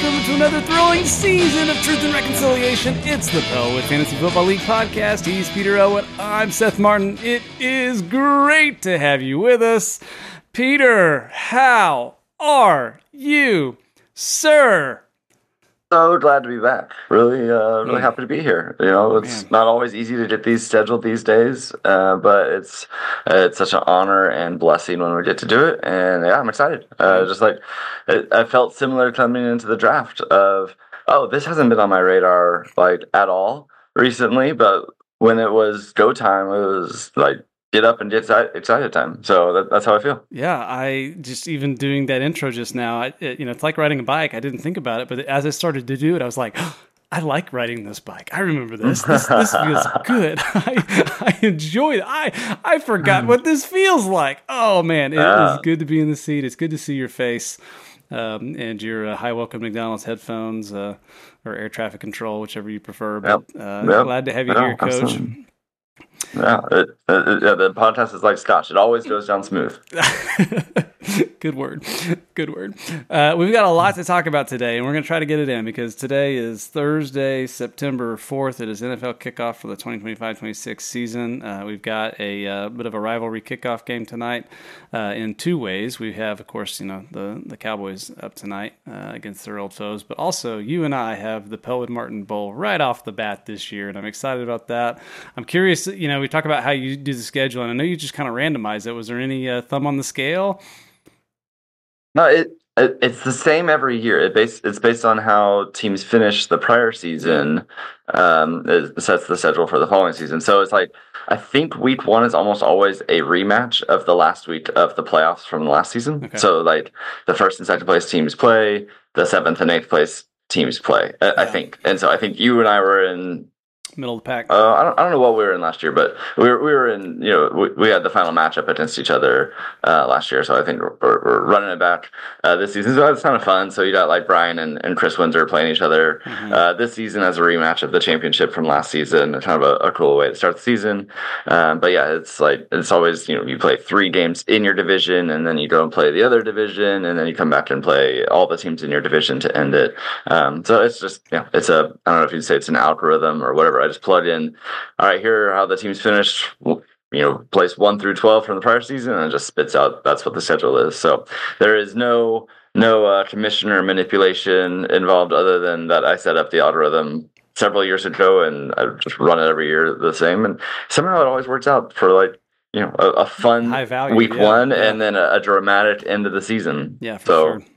welcome to another thrilling season of Truth and Reconciliation. It's the Pellwood Fantasy Football League podcast. He's Peter Elwood. I'm Seth Martin. It is great to have you with us. Peter, how are you, sir? So glad to be back. Really happy to be here. You know, it's not always easy to get these scheduled these days, but it's such an honor and blessing when we get to do it. And yeah, I'm excited. I felt similar coming into the draft of, this hasn't been on my radar like at all recently, but when it was go time, it was like get up and get excited time. So that's how I feel. Yeah, I just even doing that intro just now, it's like riding a bike. I didn't think about it, but as I started to do it, I was like, I like riding this bike. I remember this. This feels good. I enjoy it. I forgot what this feels like. Oh, man, it is good to be in the seat. It's good to see your face and your high welcome McDonald's headphones or air traffic control, whichever you prefer. But glad to have you here, Coach. Absolutely. Yeah, the podcast is like scotch. It always goes down smooth. Good word. We've got a lot to talk about today, and we're going to try to get it in because today is Thursday, September 4th. It is NFL kickoff for the 2025-26 season. We've got a bit of a rivalry kickoff game tonight in two ways. We have, of course, the Cowboys up tonight against their old foes, but also you and I have the Pellwood Martin Bowl right off the bat this year, and I'm excited about that. I'm curious, we talk about how you do the schedule, and I know you just kind of randomize it. Was there any thumb on the scale? No, it's the same every year. It's based on how teams finish the prior season. It sets the schedule for the following season. So it's like I think week one is almost always a rematch of the last week of the playoffs from the last season. Okay. So like the first and second place teams play, the seventh and eighth place teams play. I think, and so I think you and I were in middle of the pack. I don't know what we were in last year, but we were in. We had the final matchup against each other last year, so I think we're running it back this season. So it's kind of fun. So you got like Brian and Chris Windsor playing each other this season as a rematch of the championship from last season. Kind of a cool way to start the season. But yeah, it's always you play 3 games in your division, and then you go and play the other division, and then you come back and play all the teams in your division to end it. So it's just it's I don't know if you'd say it's an algorithm or whatever. I just plug in, all right, here are how the teams finished, place 1 through 12 from the prior season, and it just spits out that's what the schedule is. So there is no commissioner manipulation involved other than that I set up the algorithm several years ago, and I just run it every year the same. And somehow it always works out for a fun high value, week one and then a dramatic end of the season. Yeah, for sure.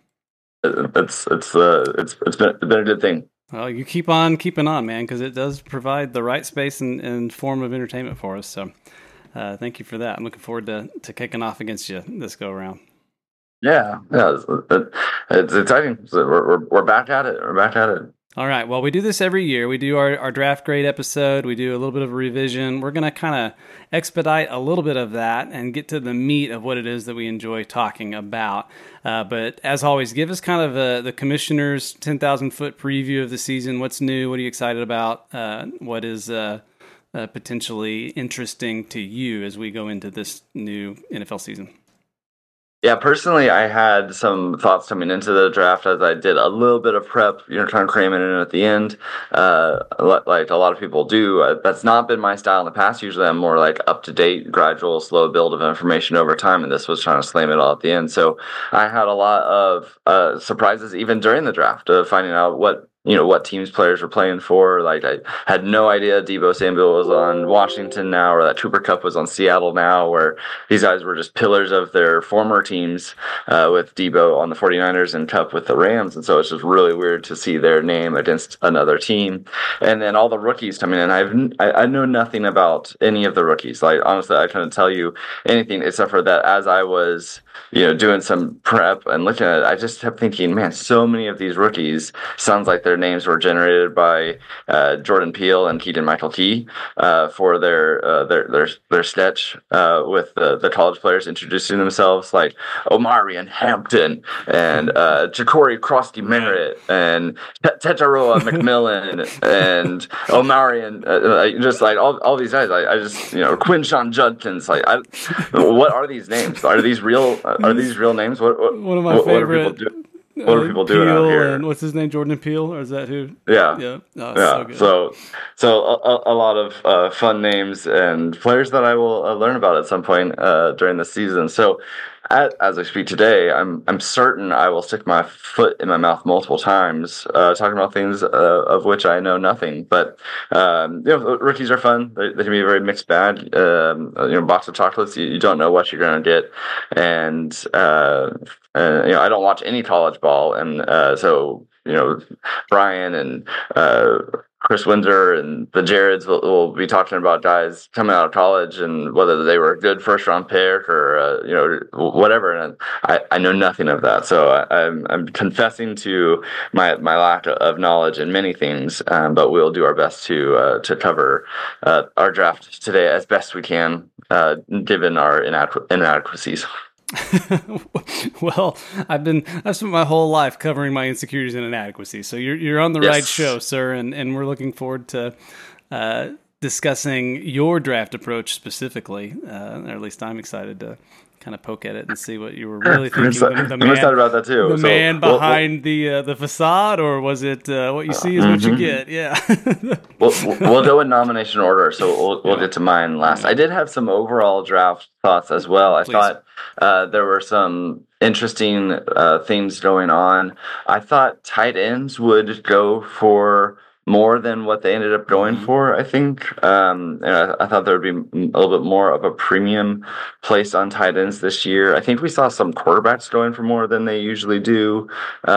It's been a good thing. Well, you keep on keeping on, man, because it does provide the right space and form of entertainment for us. So thank you for that. I'm looking forward to kicking off against you this go around. Yeah, it's exciting. So we're back at it. All right. Well, we do this every year. We do our draft grade episode. We do a little bit of a revision. We're going to kind of expedite a little bit of that and get to the meat of what it is that we enjoy talking about. But as always, give us kind of the commissioner's 10,000-foot preview of the season. What's new? What are you excited about? What is potentially interesting to you as we go into this new NFL season? Yeah, personally, I had some thoughts coming into the draft as I did a little bit of prep, trying to cram it in at the end, like a lot of people do. That's not been my style in the past. Usually I'm more like up-to-date, gradual, slow build of information over time, and this was trying to slam it all at the end. So I had a lot of surprises even during the draft of finding out what teams players were playing for. Like I had no idea Deebo Samuel was on Washington now, or that Cooper Kupp was on Seattle now, where these guys were just pillars of their former teams, with Deebo on the 49ers and Kupp with the Rams. And so it's just really weird to see their name against another team. And then all the rookies coming in. I know nothing about any of the rookies. Like honestly, I couldn't tell you anything except for that as I was doing some prep and looking at it, I just kept thinking, man, so many of these rookies sounds like their names were generated by Jordan Peele and Keegan Michael Key for their sketch with the college players introducing themselves, like Omari and Hampton and Ja'Cory Krosky Merritt and Tetaroa McMillan and Omari and just like all these guys. I just Quinshawn Judkins. Like, what are these names? Are these real? Are these real names? What one of my favorite. what are people doing out Peele here? and what's his name, Jordan Peele, or is that who? Yeah. Yeah, oh, it's so Yeah, good. so a lot of fun names and players that I will learn about at some point during the season. So, as I speak today, I'm certain I will stick my foot in my mouth multiple times, talking about things of which I know nothing. But rookies are fun. They can be a very mixed bag. Box of chocolates, you don't know what you're gonna get, and I don't watch any college ball, and so Brian and Chris Windsor and the Jareds will be talking about guys coming out of college and whether they were a good first round pick or whatever. And I know nothing of that, so I'm confessing to my lack of knowledge in many things. But we'll do our best to cover our draft today as best we can, given our inadequacies. Well, I've spent my whole life covering my insecurities and inadequacies. So you're on the right Yes. show, sir, and we're looking forward to discussing your draft approach specifically. Or at least I'm excited to kind of poke at it and see what you were really thinking. I'm excited about that too. The So, man behind the facade, or was it what you see is what you get? Yeah. we'll go in nomination order, so we'll get to mine last. I did have some overall draft thoughts as well. I Please. thought there were some interesting things going on. I thought tight ends would go for more than what they ended up going for, I think. And I thought there would be a little bit more of a premium placed on tight ends this year. I think we saw some quarterbacks going for more than they usually do.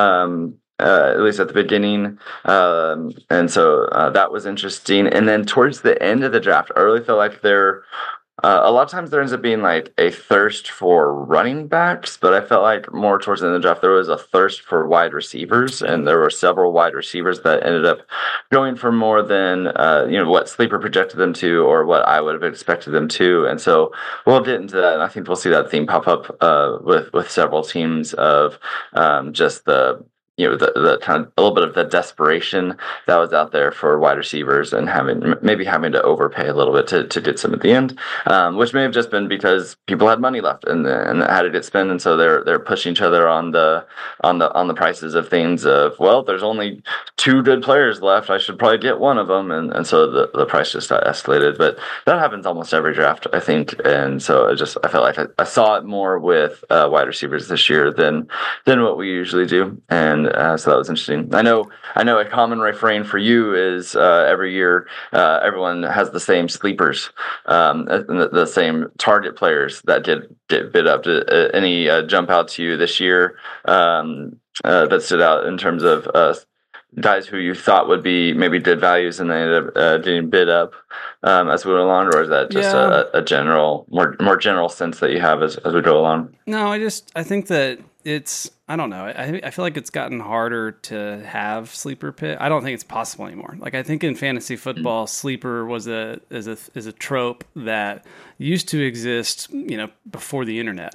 At least at the beginning. And so that was interesting. And then towards the end of the draft, I really felt like a lot of times there ends up being like a thirst for running backs, but I felt like more towards the end of the draft, there was a thirst for wide receivers, and there were several wide receivers that ended up going for more than, what Sleeper projected them to or what I would have expected them to. And so we'll get into that. And I think we'll see that theme pop up with several teams of just the kind of a little bit of the desperation that was out there for wide receivers and having to overpay a little bit to get some at the end, which may have just been because people had money left and had to get spent, and so they're pushing each other on the prices of things. There's only two good players left, I should probably get one of them, and so the price just got escalated. But that happens almost every draft, I think, and so I felt like I saw it more with wide receivers this year than what we usually do, and so that was interesting. I know a common refrain for you is every year everyone has the same sleepers, the same target players that get bid up. Did any jump out to you this year that stood out in terms of guys who you thought would be maybe good values and they ended up getting bid up as we went along, or is that just a general, more general sense that you have as we go along? No, I think that I don't know. I feel like it's gotten harder to have sleeper pick. I don't think it's possible anymore. Like, I think in fantasy football, sleeper is a trope that used to exist, before the internet.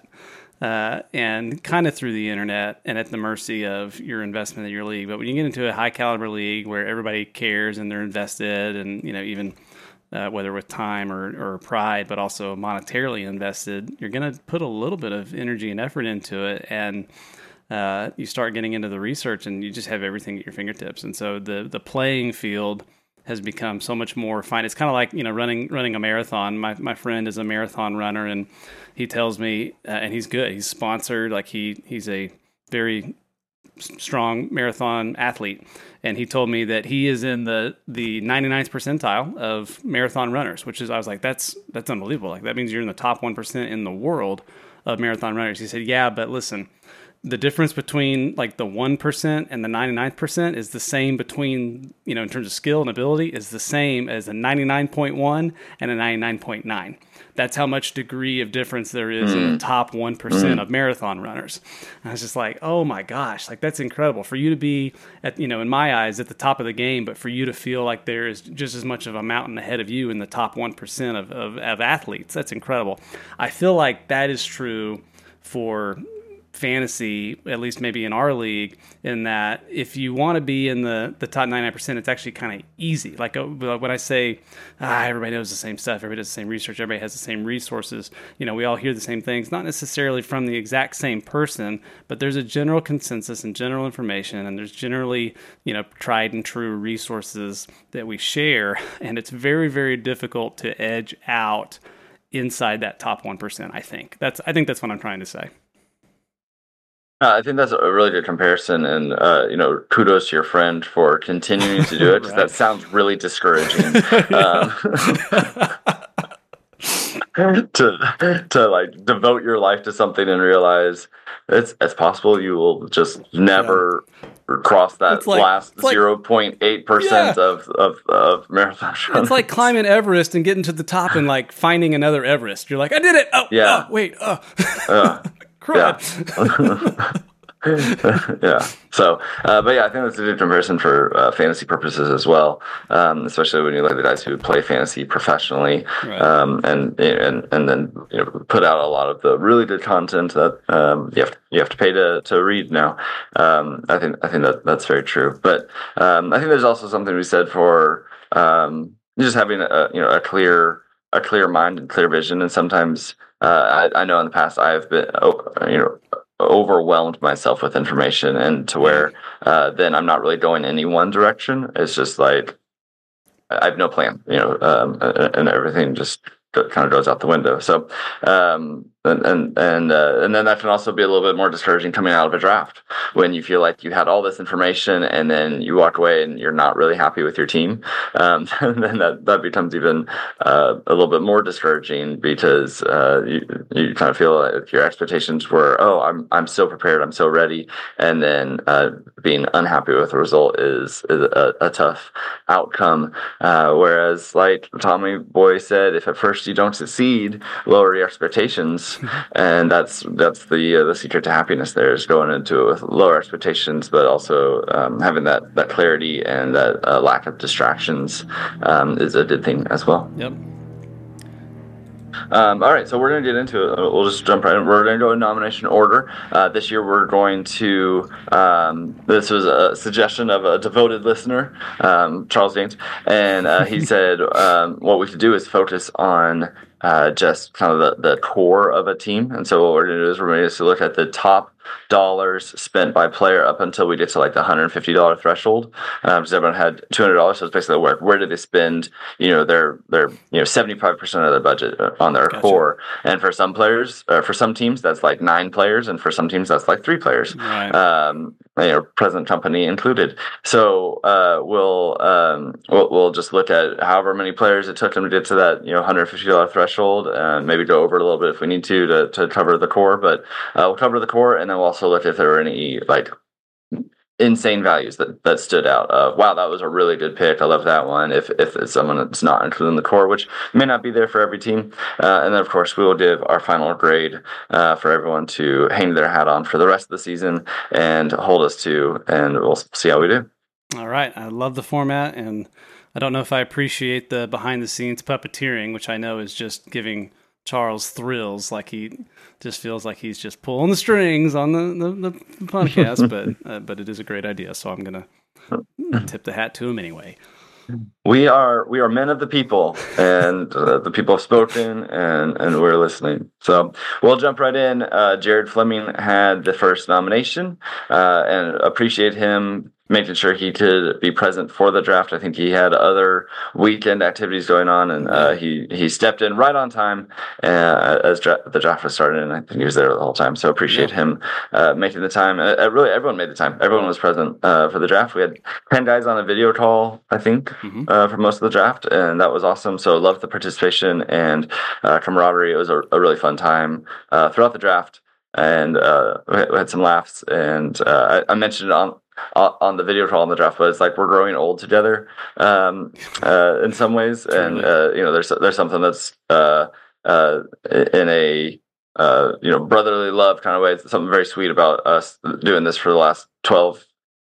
And kind of through the internet and at the mercy of your investment in your league. But when you get into a high caliber league where everybody cares and they're invested, and even whether with time or pride, but also monetarily invested, you're going to put a little bit of energy and effort into it, and you start getting into the research, and you just have everything at your fingertips. And so the playing field has become so much more fine. It's kind of like running a marathon. My friend is a marathon runner, and he tells me, and he's good. He's sponsored. Like he's a very strong marathon athlete, and he told me that he is in the 99th percentile of marathon runners, which is, I was like, that's unbelievable. Like, that means you're in the top 1% in the world of marathon runners. He said, yeah, but listen, the difference between like the 1% and the 99% is the same between, in terms of skill and ability, is the same as a 99.1 and a 99.9. That's how much degree of difference there is in the top 1% of marathon runners. And I was just like, oh my gosh, like, that's incredible for you to be at, in my eyes, at the top of the game, but for you to feel like there is just as much of a mountain ahead of you in the top 1% of athletes. That's incredible. I feel like that is true for fantasy, at least maybe in our league, in that if you want to be in the top 99%, it's actually kind of easy. Like when I say everybody knows the same stuff, everybody does the same research, everybody has the same resources, we all hear the same things, not necessarily from the exact same person, but there's a general consensus and general information, and there's generally, tried and true resources that we share, and it's very, very difficult to edge out inside that top 1%. I think that's what I'm trying to say. I think that's a really good comparison, and kudos to your friend for continuing to do it. Right. That sounds really discouraging. To like devote your life to something and realize it's possible you will just never cross that last 0.8% of marathon runners. It's like climbing Everest and getting to the top and like finding another Everest. You're like, I did it. Crud. Yeah. So, but yeah, I think that's a good comparison for fantasy purposes as well, especially when you look at the guys who play fantasy professionally, right. and then put out a lot of the really good content that you have to pay to read now. I think that's very true. But I think there's also something to be said for just having a clear mind and clear vision. And sometimes I know in the past I've been overwhelmed myself with information, and to where then I'm not really going any one direction. It's just like I have no plan, and everything just kind of goes out the window. So and then that can also be a little bit more discouraging coming out of a draft when you feel like you had all this information and then you walk away and you're not really happy with your team. And then that becomes even a little bit more discouraging, because you kind of feel like your expectations were, I'm so prepared, I'm so ready, and then being unhappy with the result is a tough outcome. Whereas, like Tommy Boy said, if at first you don't succeed, lower your expectations. And that's the secret to happiness. There is going into it with lower expectations, but also having that clarity and that lack of distractions is a good thing as well. Yep. All right, so we're going to get into it. We'll just jump right in. We're going to go in nomination order. This year we're going to, this was a suggestion of a devoted listener, Charles James, and he said what we should do is focus on just kind of the core of a team. And so what we're going to do is we're going to look at the top dollars spent by player up until we get to like the $150 threshold. Because everyone had $200, so it's basically where did they spend their 75% of their budget on their core. And for some players, for some teams that's like 9 players, and for some teams that's like 3 players. Right. Present company included. So we'll just look at however many players it took them to get to that $150 threshold, and maybe go over it a little bit if we need to cover the core. But we'll cover the core, and then we'll also look if there were any like insane values that stood out. Wow, that was a really good pick. I love that one. If it's someone that's not included in the core, which may not be there for every team. And then, of course, we will give our final grade for everyone to hang their hat on for the rest of the season and hold us to, and we'll see how we do. All right. I love the format, and I don't know if I appreciate the behind-the-scenes puppeteering, which I know is just giving Charles thrills, like he just feels like he's just pulling the strings on the podcast, but it is a great idea, so I'm gonna tip the hat to him anyway. We are men of the people, and the people have spoken, and we're listening. So we'll jump right in. Jared Fleming had the first nomination, and appreciate him making sure he could be present for the draft. I think he had other weekend activities going on, and he stepped in right on time as the draft was starting, and I think he was there the whole time. So appreciate him making the time. Really, everyone made the time. Everyone was present for the draft. We had 10 guys on a video call, I think, for most of the draft, and that was awesome. So loved the participation and camaraderie. It was a really fun time throughout the draft, and we had some laughs. And I mentioned it on the video call on the draft, but it's like we're growing old together in some ways, and there's something that's in a brotherly love kind of way. It's something very sweet about us doing this for the last 12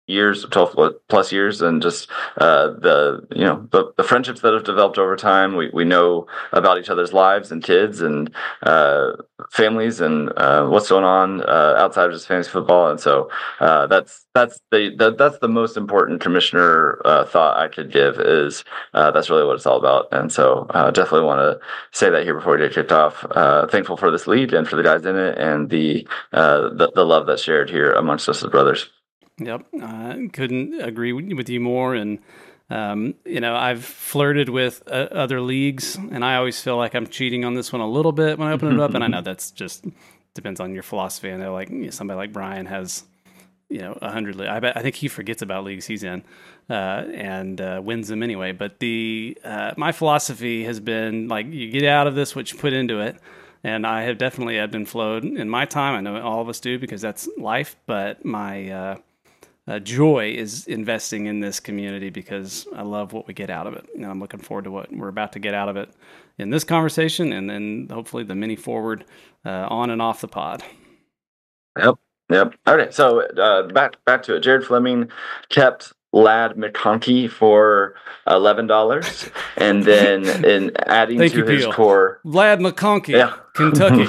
years, 12 plus years, and just the friendships that have developed over time. We know about each other's lives and kids and families and what's going on outside of just fantasy football, and so that's the most important commissioner thought I could give is that's really what it's all about. And so definitely want to say that here before we get kicked off. Thankful for this league and for the guys in it and the love that's shared here amongst us as brothers. Yep, couldn't agree with you more. And I've flirted with other leagues, and I always feel like I'm cheating on this one a little bit when I open it up. And I know that's just depends on your philosophy. I know, like somebody like Brian has 100 leagues. I think he forgets about leagues he's in and wins them anyway. But my philosophy has been like you get out of this what you put into it. And I have definitely ebbed and flowed in my time. I know all of us do because that's life. But my joy is investing in this community because I love what we get out of it. And I'm looking forward to what we're about to get out of it in this conversation and then hopefully the mini forward on and off the pod. Yep. Okay, so back to it. Jared Fleming kept Ladd McConkey for $11, and then in adding to his core, Ladd McConkey, Kentucky.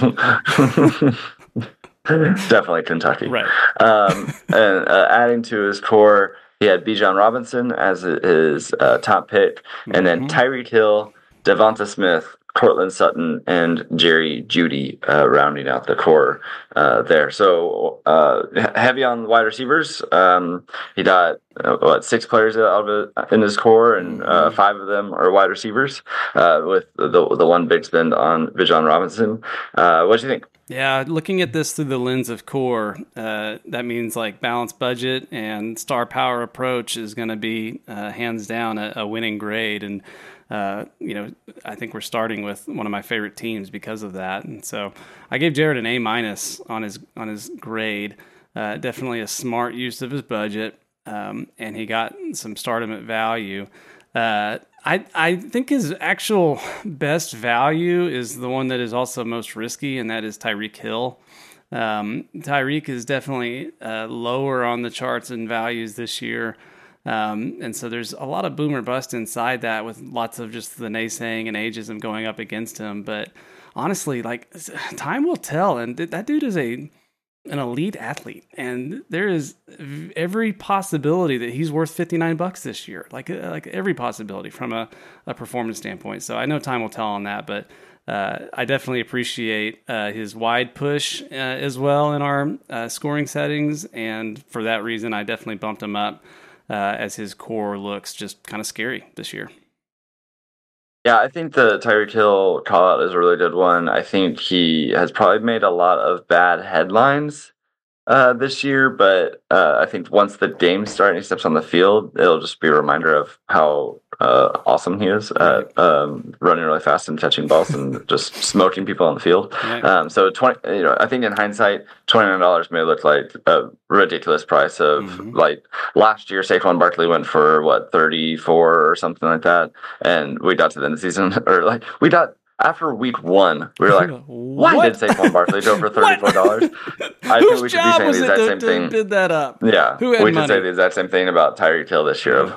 Definitely Kentucky. Right. And adding to his core, he had Bijan Robinson as his top pick, and then Tyreek Hill, Devonta Smith, Cortland Sutton, and Jerry Jeudy rounding out the core there. So heavy on wide receivers. He got 6 players out of it in his core, and 5 of them are wide receivers. With the one big spend on Bijan Robinson. What do you think? Yeah, looking at this through the lens of core, that means like balanced budget and star power approach is going to be hands down a winning grade. And I think we're starting with one of my favorite teams because of that. And so I gave Jared an A- on his grade. Definitely a smart use of his budget, and he got some stardom at value. I think his actual best value is the one that is also most risky, and that is Tyreek Hill. Tyreek is definitely lower on the charts in values this year. And so there's a lot of boom or bust inside that with lots of just the naysaying and ageism going up against him. But honestly, like time will tell. And that dude is an elite athlete. And there is every possibility that he's worth $59 this year, like every possibility from a performance standpoint. So I know time will tell on that, but I definitely appreciate his wide push as well in our scoring settings. And for that reason, I definitely bumped him up. As his core looks just kind of scary this year. Yeah, I think the Tyreek Hill call out is a really good one. I think he has probably made a lot of bad headlines this year, but I think once the game starts and he steps on the field, it'll just be a reminder of how awesome he is at running really fast and catching balls and just smoking people on the field. Right. So I think in hindsight, $29 may look like a ridiculous price of like last year, Saquon Barkley went for 34 or something like that, and we got to the end of the season, or like we got. After week 1, we were like, why did Saquon Barkley go for $34? I think we should be saying the exact same thing. Bid that up? Yeah. We should say the exact same thing about Tyreek Hill this year.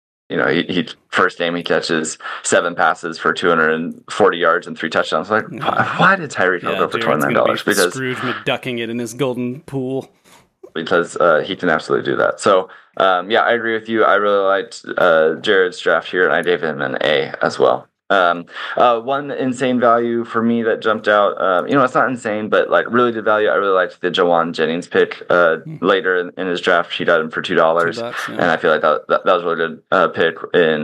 He first game he catches 7 passes for 240 yards and 3 touchdowns. Like, why did Tyreek Hill go for $29? Because Scrooge ducking it in his golden pool. Because he can absolutely do that. So, I agree with you. I really liked Jared's draft here, and I gave him an A as well. One insane value for me that jumped out, it's not insane, but like really good value. I really liked the Jawan Jennings pick later in his draft. He got him for $2, and I feel like that was a really good pick in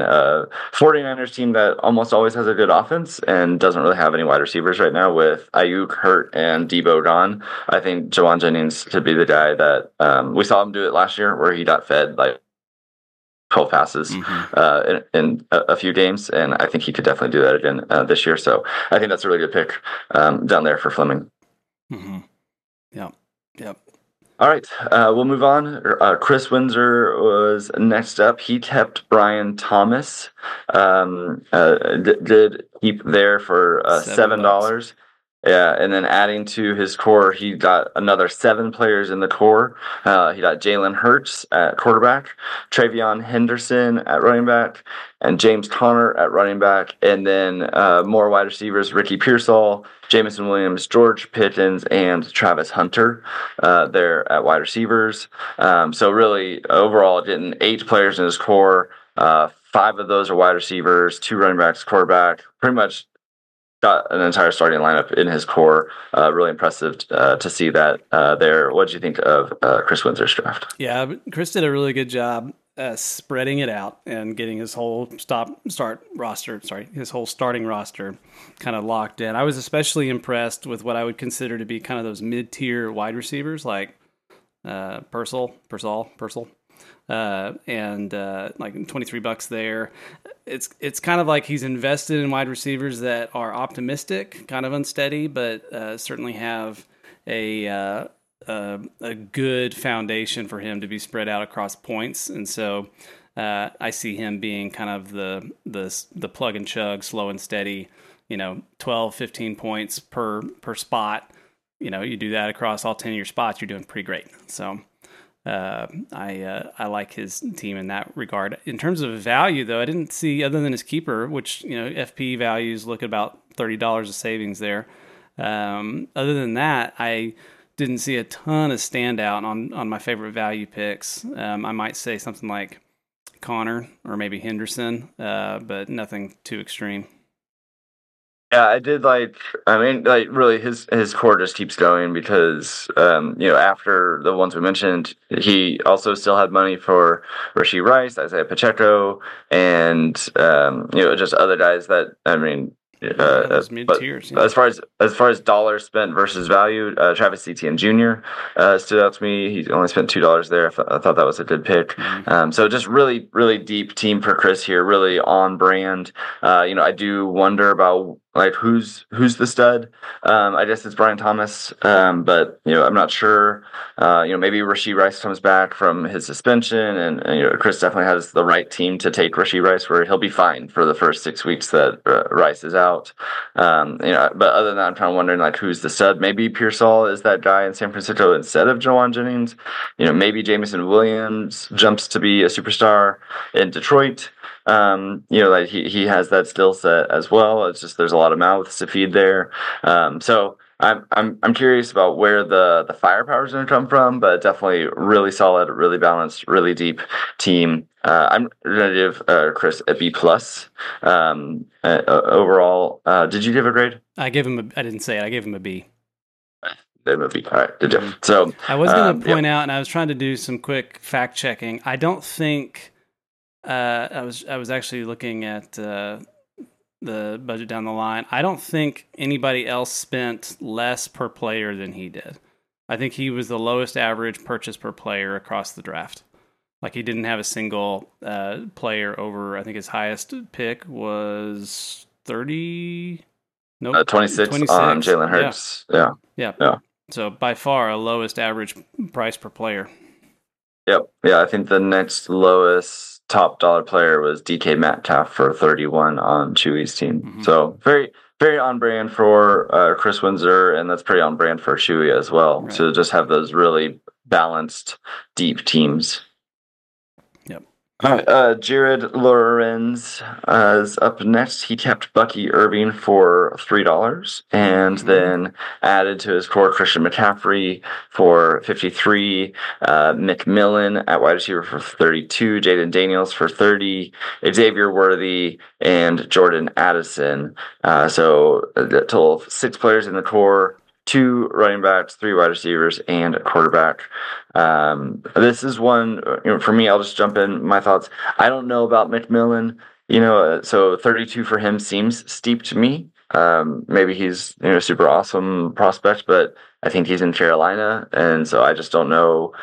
49ers team that almost always has a good offense and doesn't really have any wide receivers right now with Ayuk hurt and Debo gone. I think Jawan Jennings could be the guy that we saw him do it last year where he got fed like 12 passes in a few games, and I think he could definitely do that again this year. So I think that's a really good pick down there for Fleming. Yep. All right, we'll move on. Chris Windsor was next up. He kept Brian Thomas. Did keep there for $7. Yeah, and then adding to his core, he got another 7 players in the core. He got Jalen Hurts at quarterback, Travion Henderson at running back, and James Conner at running back, and then more wide receivers: Ricky Pearsall, Jameson Williams, George Pickens, and Travis Hunter there at wide receivers. So really, overall, getting 8 players in his core. 5 of those are wide receivers, 2 running backs, quarterback. Pretty much got an entire starting lineup in his core. Really impressive to see that there. What did you think of Chris Windsor's draft? Yeah, Chris did a really good job spreading it out and getting his whole his whole starting roster kind of locked in. I was especially impressed with what I would consider to be kind of those mid-tier wide receivers like Purcell, and like $23 there. It's kind of like he's invested in wide receivers that are optimistic, kind of unsteady, but certainly have a good foundation for him to be spread out across points. And so I see him being kind of the plug and chug, slow and steady, 12, 15 points per spot. You do that across all 10 of your spots, you're doing pretty great. So I like his team in that regard. In terms of value, though, I didn't see, other than his keeper, which FP values look at about $30 of savings there. Other than that, I didn't see a ton of standout on my favorite value picks. I might say something like Connor or maybe Henderson, but nothing too extreme. Yeah, I did really his core just keeps going because after the ones we mentioned, he also still had money for Rashee Rice, Isaiah Pacheco, and just other guys that those mid-tiers. Yeah. As far as dollars spent versus value, Travis Etienne Jr. Stood out to me. He only spent $2 there. I thought that was a good pick. Mm-hmm. So just really, really deep team for Chris here. Really on brand. I do wonder about who's the stud. I guess it's Brian Thomas, but I'm not sure. Maybe Rashee Rice comes back from his suspension, and Chris definitely has the right team to take Rashee Rice, where he'll be fine for the first 6 weeks that Rice is out. But other than that, I'm kind of wondering who's the stud. Maybe Pearsall is that guy in San Francisco instead of Jawan Jennings. Maybe Jameson Williams jumps to be a superstar in Detroit. He has that skill set as well. It's just there's a lot of mouths to feed there. So I'm curious about where the firepower is going to come from, but definitely really solid, really balanced, really deep team. I'm going to give Chris a B plus overall. Did you give a grade? I didn't say it. I gave him a B. All right, good job. So I was going to point out, and I was trying to do some quick fact checking. I don't think. I was actually looking at the budget down the line. I don't think anybody else spent less per player than he did. I think he was the lowest average purchase per player across the draft. He didn't have a single player over. I think his highest pick was 30. Nope, 26 on Jalen Hurts. Yeah. So by far a lowest average price per player. Yep. Yeah, I think the next lowest top dollar player was DK Metcalf for 31 on Chewy's team. Mm-hmm. So very, very on brand for Chris Windsor, and that's pretty on brand for Chewy as well. Right. So just have those really balanced, deep teams. Yep. All right, Jared Lorenz is up next. He kept Bucky Irving for $3 and then added to his core Christian McCaffrey for $53, McMillan at wide receiver for $32, Jaden Daniels for $30, Xavier Worthy, and Jordan Addison. So a total of 6 players in the core. 2 running backs, 3 wide receivers, and a quarterback. This is one, for me, I'll just jump in my thoughts. I don't know about McMillan, so 32 for him seems steep to me. Maybe he's a super awesome prospect, but I think he's in Carolina, and so I just don't know,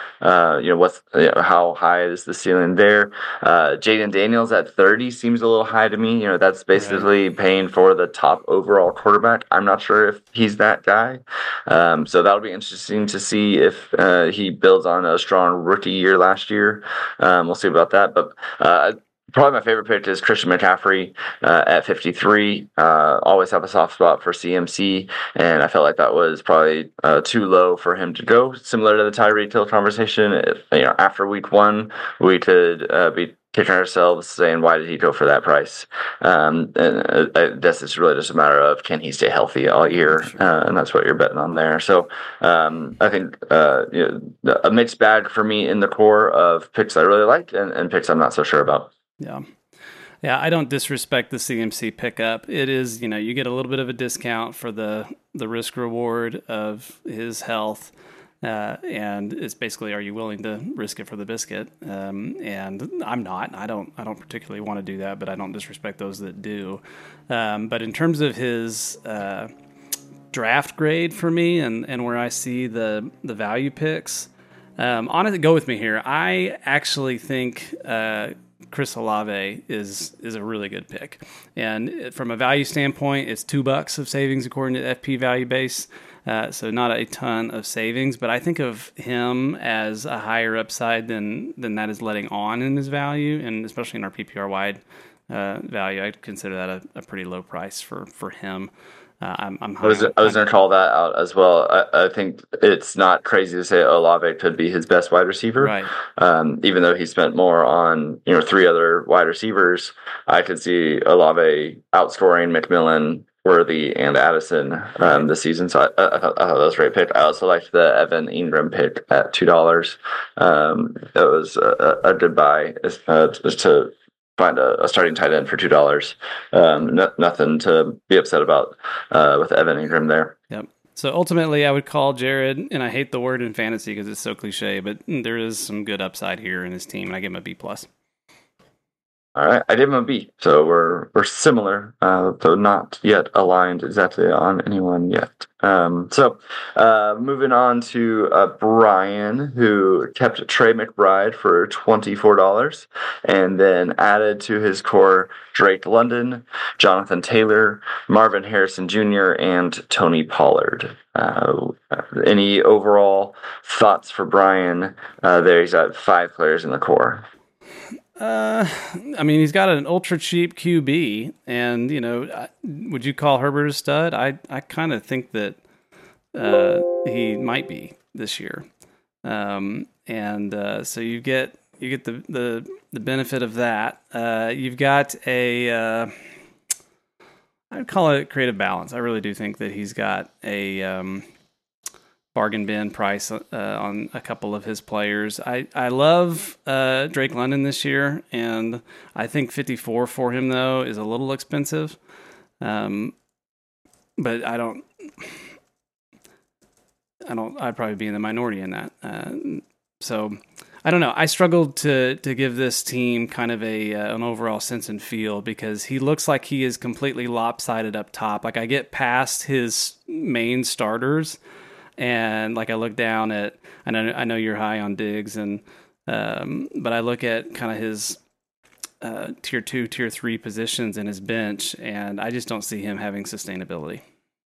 how high is the ceiling there. Jaden Daniels at 30 seems a little high to me. That's basically paying for the top overall quarterback. I'm not sure if he's that guy. So that'll be interesting to see if he builds on a strong rookie year last year. We'll see about that, but Probably my favorite pick is Christian McCaffrey at 53. Always have a soft spot for CMC, and I felt like that was probably too low for him to go. Similar to the Tyreek Hill conversation, after week one, we could be kicking ourselves saying, why did he go for that price? And I guess it's really just a matter of, can he stay healthy all year? Sure. And that's what you're betting on there. So I think a mixed bag for me in the core of picks I really like and picks I'm not so sure about. Yeah. Yeah, I don't disrespect the CMC pickup. It is, you get a little bit of a discount for the risk reward of his health. And it's basically, are you willing to risk it for the biscuit? And I'm not. I don't particularly want to do that, but I don't disrespect those that do. But in terms of his draft grade for me and where I see the value picks, honestly, go with me here. I actually think Chris Olave is a really good pick, and from a value standpoint, it's $2 of savings according to FP Value Base. So not a ton of savings, but I think of him as a higher upside than that is letting on in his value, and especially in our PPR wide value, I'd consider that a pretty low price for him. I was going to call that out as well. I think it's not crazy to say Olave could be his best wide receiver. Right. Even though he spent more on 3 other wide receivers, I could see Olave outscoring McMillan, Worthy, and Addison this season. So I thought that was a great pick. I also liked the Evan Ingram pick at $2. That was a good buy just to find a starting tight end for $2. Nothing to be upset about with Evan Ingram there. Yep. So ultimately, I would call Jared, and I hate the word in fantasy because it's so cliche, but there is some good upside here in his team, and I give him a B+. All right, I gave him a B, so we're similar, though not yet aligned exactly on anyone yet. So moving on to Brian, who kept Trey McBride for $24, and then added to his core Drake London, Jonathan Taylor, Marvin Harrison Jr., and Tony Pollard. Any overall thoughts for Brian? There, he's got 5 players in the core. I mean, he's got an ultra cheap QB, and would you call Herbert a stud? I kind of think that he might be this year, and so you get the benefit of that. You've got I'd call it creative balance. I really do think that he's got a bargain bin price on a couple of his players. I love Drake London this year, and I think 54 for him though is a little expensive. But I'd probably be in the minority in that. So I don't know. I struggled to give this team kind of an overall sense and feel because he looks like he is completely lopsided up top. Like I get past his main starters. And like I look down at, I know you're high on Diggs, and but I look at kind of his tier 2, tier 3 positions in his bench, and I just don't see him having sustainability.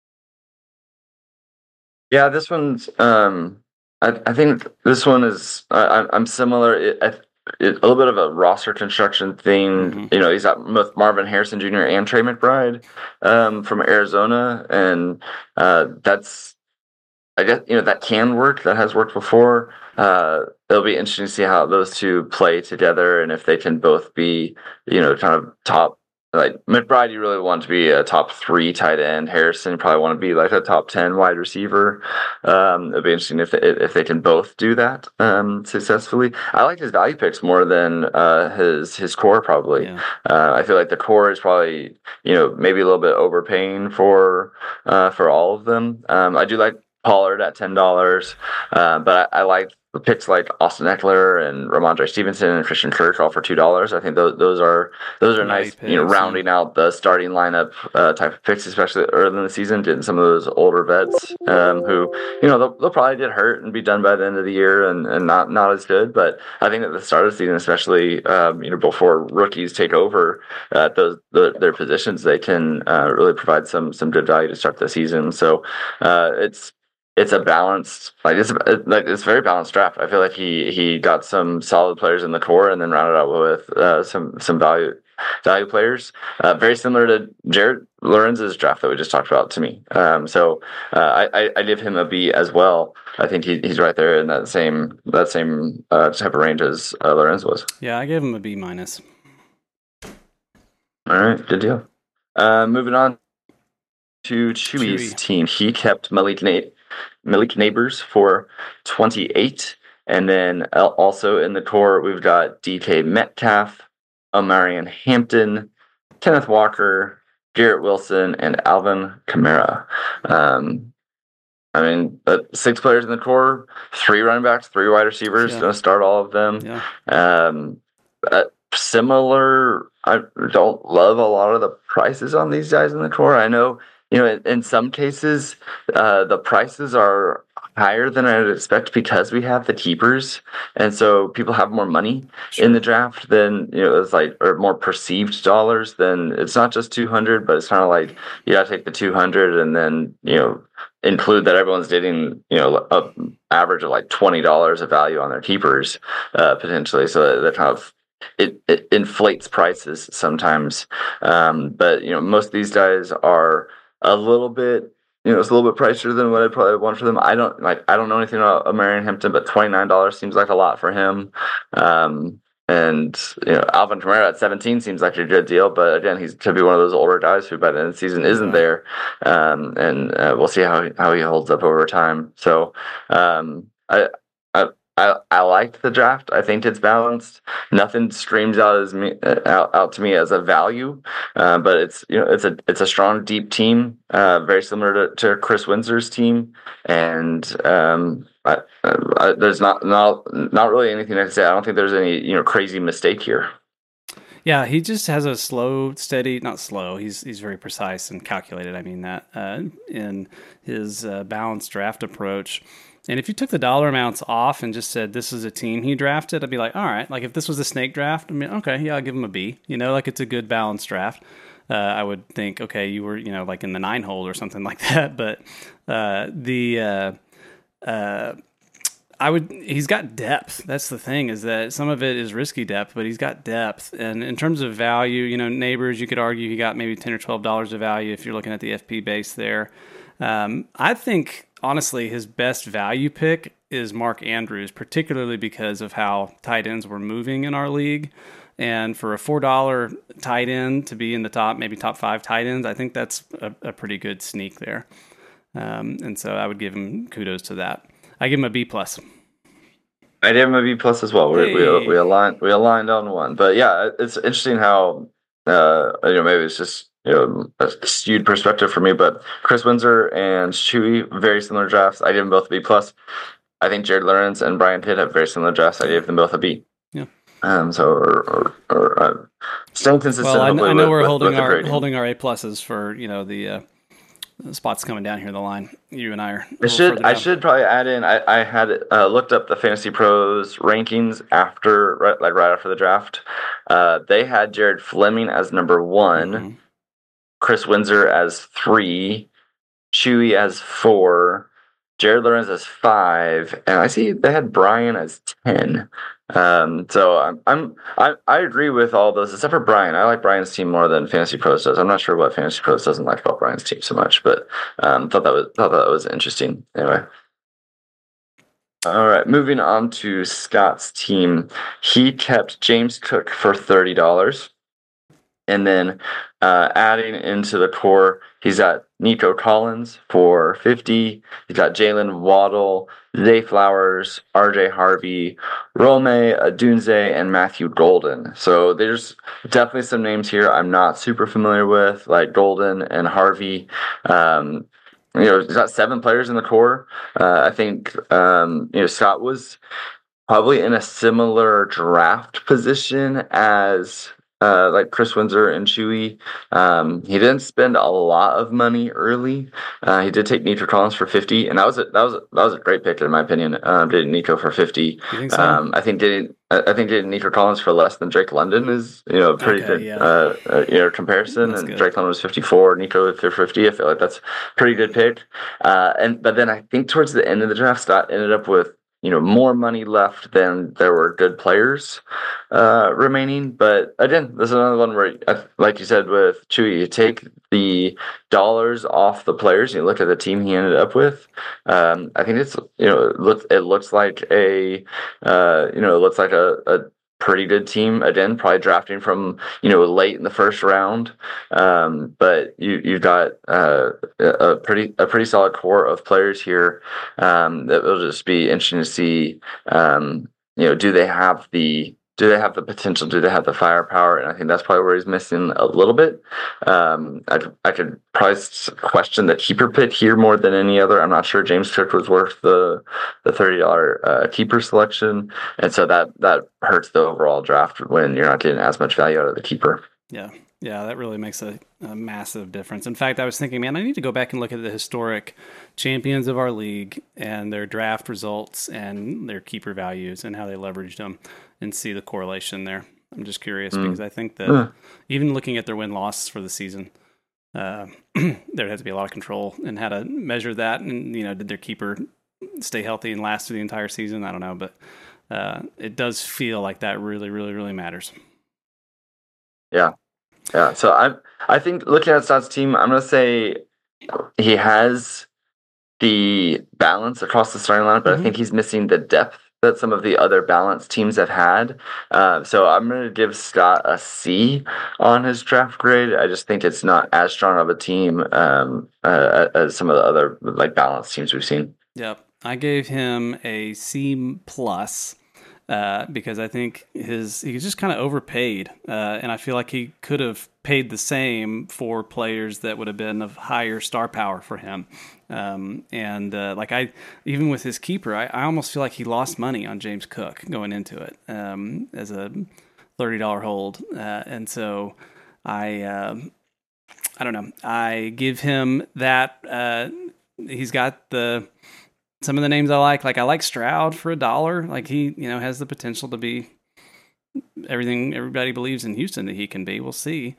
Yeah, this one's. I think this one is. I'm similar. A little bit of a roster construction thing. Mm-hmm. He's got Marvin Harrison Jr. and Trey McBride from Arizona, and that's. I guess that can work. That has worked before. It'll be interesting to see how those two play together, and if they can both be, kind of top. Like McBride, you really want to be a top 3 tight end. Harrison, you probably want to be like a top 10 wide receiver. It'll be interesting if they can both do that successfully. I like his value picks more than his core probably. Yeah. I feel like the core is probably maybe a little bit overpaying for all of them. I do like Pollard at $10, but I like the picks like Austin Eckler and Ramondre Stevenson and Christian Kirk all for $2. I think those are nice, picks, rounding out the starting lineup type of picks, especially early in the season, getting some of those older vets who they'll probably get hurt and be done by the end of the year and not as good. But I think at the start of the season, especially before rookies take over at their positions, they can really provide some good value to start the season. So it's. it's a balanced, it's a very balanced draft. I feel like he got some solid players in the core and then rounded out with some value players. Very similar to Jared Lorenz's draft that we just talked about to me. I give him a B as well. I think he's right there in that same type of range as Lorenz was. Yeah, I gave him a B minus. All right, good deal. Moving on to Chewy's team. He kept Malik Neighbors for 28. And then also in the core, we've got DK Metcalf, Omarion Hampton, Kenneth Walker, Garrett Wilson, and Alvin Kamara. 6 players in the core, 3 running backs, 3 wide receivers. Going to start all of them. Yeah. Similar. I don't love a lot of the prices on these guys in the core. I know, in some cases, the prices are higher than I would expect because we have the keepers, and so people have more money in the draft than it's or more perceived dollars. Then it's not just 200, but it's kind of like you got to take the 200 and then include that everyone's getting an average of like $20 of value on their keepers potentially. So that kind of it inflates prices sometimes. But most of these guys are a little bit, it's a little bit pricier than what I'd probably want for them. I don't know anything about Omarion Hampton, but $29 seems like a lot for him. And Alvin Kamara at 17 seems like a good deal, but again, he's to be one of those older guys who by the end of the season isn't there. And we'll see how he holds up over time. So I liked the draft. I think it's balanced. Nothing screams out to me as a value, but it's a strong, deep team, very similar to Chris Windsor's team, and there's not really anything I can say. I don't think there's any crazy mistake here. Yeah, he just has a slow, steady, not slow. He's very precise and calculated. I mean that in his balanced draft approach. And if you took the dollar amounts off and just said this is a team he drafted, I'd be like, all right. Like if this was a snake draft, I mean, okay, yeah, I'll give him a B. It's a good balanced draft. I would think, okay, you were, like in the 9 hole or something like that. But he's got depth. That's the thing, is that some of it is risky depth, but he's got depth. And in terms of value, Neighbors, you could argue he got maybe $10 or $12 of value if you're looking at the FP base there. I think, honestly, his best value pick is Mark Andrews, particularly because of how tight ends were moving in our league. And for a $4 tight end to be in the maybe top 5 tight ends, I think that's a pretty good sneak there. And so I would give him kudos to that. I give him a B+. I gave him a B+ as well. Hey. We aligned on one. But yeah, it's interesting how maybe it's just a skewed perspective for me, but Chris Windsor and Chewy, very similar drafts. I gave them both a B+. I think Jared Lorenz and Brian Pitt have very similar drafts. I gave them both a B. Yeah. Staying consistent. Well, I know we're holding our A+ for the spots coming down here the line. You and I are. I should probably add in. I had looked up the Fantasy Pros rankings right after the draft. They had Jared Fleming as number 1. Mm-hmm. Chris Windsor as 3, Chewy as 4, Jared Lorenz as 5, and I see they had Brian as 10. So I agree with all those except for Brian. I like Brian's team more than Fantasy Pros does. I'm not sure what Fantasy Pros doesn't like about Brian's team so much, but thought that was interesting. Anyway. All right, moving on to Scott's team. He kept James Cook for $30. And then adding into the core, he's got Nico Collins for $50. He's got Jalen Waddle, Zay Flowers, RJ Harvey, Rome Odunze, and Matthew Golden. So there's definitely some names here I'm not super familiar with, like Golden and Harvey. He's got 7 players in the core. I think Scott was probably in a similar draft position as like Chris Windsor and Chewy. He didn't spend a lot of money early. He did take Nico Collins for 50, and that was a great pick in my opinion. Did Nico for 50. You think so? I think getting Nico Collins for less than Drake London is a pretty Okay, good yeah, comparison. that's And good. Drake London was 54, Nico for 50. I feel like that's a pretty good pick. But then I think towards the end of the draft, Scott ended up with more money left than there were good players remaining. But again, this is another one where, like you said with Chewy, you take the dollars off the players. You look at the team he ended up with. I think it's it looks like a pretty good team. Again, probably drafting from late in the first round. But you've got a pretty solid core of players here that will just be interesting to see. Do they have the potential? Do they have the firepower? And I think that's probably where he's missing a little bit. I could probably question the keeper pit here more than any other. I'm not sure James Cook was worth the $30 keeper selection, and so that hurts the overall draft when you're not getting as much value out of the keeper. Yeah. Yeah, that really makes a massive difference. In fact, I was thinking, man, I need to go back and look at the historic champions of our league and their draft results and their keeper values and how they leveraged them and see the correlation there. I'm just curious because I think that even looking at their win-loss for the season, there had to be a lot of control in how to measure that. And, did their keeper stay healthy and last through the entire season? I don't know, but it does feel like that really, really, really matters. Yeah. Yeah, so I think looking at Scott's team, I'm gonna say he has the balance across the starting line, but I think he's missing the depth that some of the other balanced teams have had. So I'm gonna give Scott a C on his draft grade. I just think it's not as strong of a team as some of the other like balanced teams we've seen. Yep. I gave him a C plus because I think he was just kind of overpaid, and I feel like he could have paid the same for players that would have been of higher star power for him. And like even with his keeper, I almost feel like he lost money on James Cook going into it as a $30 hold, and so I don't know. I give him that. He's got some of the names I like. Like I like Stroud for $1. Like he, has the potential to be everything everybody believes in Houston that he can be. We'll see.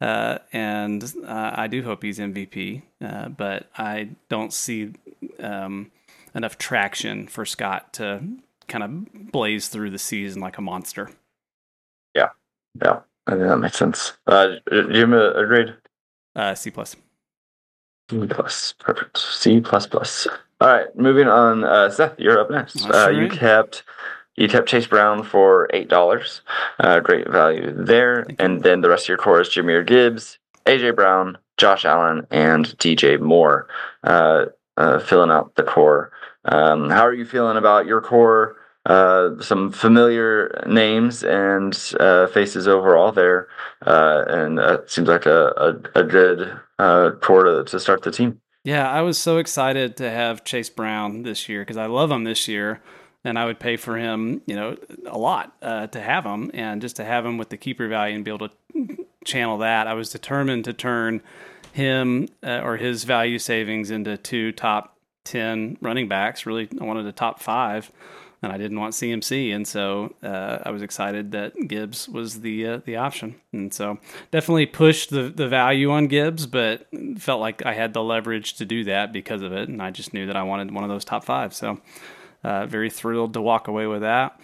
And I do hope he's MVP. But I don't see enough traction for Scott to kind of blaze through the season like a monster. Yeah, yeah, I think that makes sense. Do you have a grade? C plus. C plus, perfect. C plus plus. All right, moving on. Seth, you're up next. Sure You am. kept Chase Brown for $8. Great value there. And then the rest of your core is Jahmyr Gibbs, AJ Brown, Josh Allen, and DJ Moore, filling out the core. How are you feeling about your core? Some familiar names and faces overall there, and it seems like a good core to start the team. Yeah, I was so excited to have Chase Brown this year because I love him this year, and I would pay for him, a lot to have him, and just to have him with the keeper value and be able to channel that. I was determined to turn him or his value savings into two top 10 running backs. Really, I wanted a top 5. And I didn't want CMC, and so I was excited that Gibbs was the option, and so definitely pushed the value on Gibbs, but felt like I had the leverage to do that because of it, and I just knew that I wanted one of those top 5. So very thrilled to walk away with that.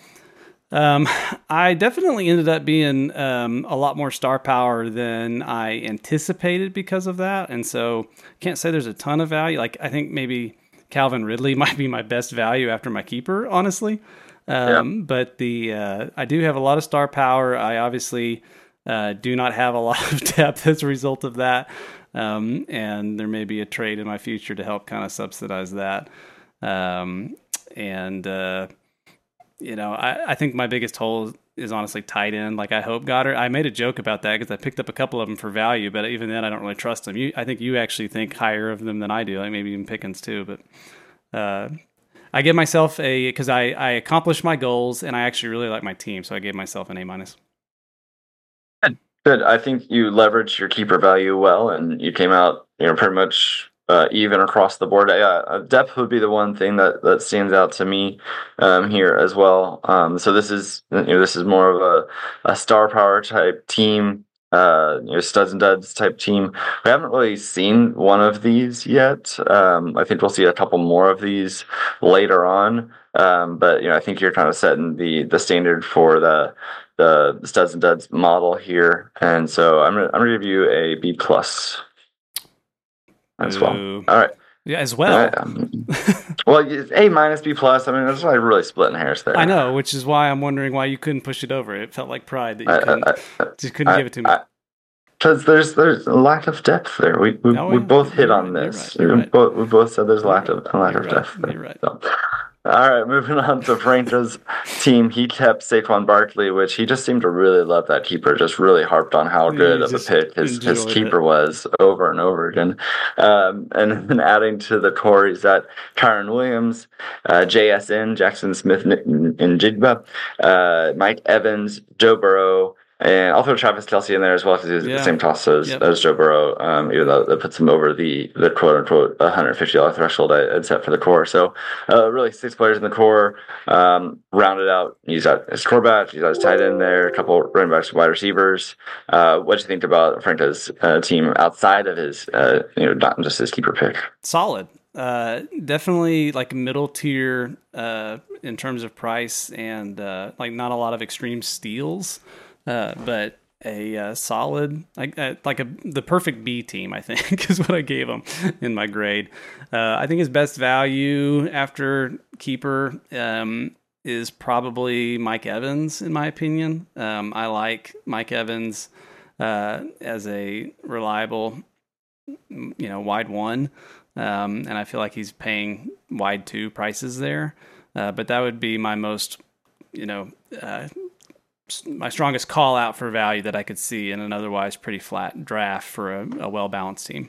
I definitely ended up being a lot more star power than I anticipated because of that, and so can't say there's a ton of value. Like I think maybe Calvin Ridley might be my best value after my keeper, honestly. But I do have a lot of star power. I obviously do not have a lot of depth as a result of that. And there may be a trade in my future to help kind of subsidize that. I think my biggest hole is honestly tight end. Like I hope Goddard. I made a joke about that because I picked up a couple of them for value, but even then I don't really trust them. I think you actually think higher of them than I do. Like maybe even Pickens too. But I give myself because I accomplished my goals and I actually really like my team, so I gave myself an A minus. Good. I think you leveraged your keeper value well, and you came out, pretty much even across the board. Depth would be the one thing that stands out to me here as well. So this is more of a star power type team, studs and duds type team. We haven't really seen one of these yet. I think we'll see a couple more of these later on. But I think you're kind of setting the standard for the studs and duds model here, and so I'm gonna give you a B plus as well. All right. Yeah, as well. Well, A minus, B plus. I mean, that's like really splitting hairs there. I know, which is why I'm wondering why you couldn't push it over. It felt like pride that you couldn't give it to me. Because there's a lack of depth there. We both hit on this. We both said there's a lack of depth there. You're right. So. All right, moving on to Franca's team. He kept Saquon Barkley, which he just seemed to really love that keeper. Just really harped on how good of a pick his keeper was over and over again. And then adding to the core, he's got Kyren Williams, JSN, Jackson Smith and Jigba, Mike Evans, Joe Burrow, and I'll throw Travis Kelce in there as well because he's the same cost as Joe Burrow, even though that puts him over the quote-unquote $150 threshold I'd set for the core. So really 6 players in the core, rounded out. He's got his quarterback, he's got his tight end there, a couple running backs, wide receivers. What do you think about Franca's team outside of his, not just his keeper pick? Solid. Definitely like middle tier in terms of price and like not a lot of extreme steals. But a solid, the perfect B team, I think, is what I gave him in my grade. I think his best value after keeper is probably Mike Evans, in my opinion. I like Mike Evans as a reliable, wide one, and I feel like he's paying wide 2 prices there. But that would be my most, my strongest call out for value that I could see in an otherwise pretty flat draft for a well-balanced team.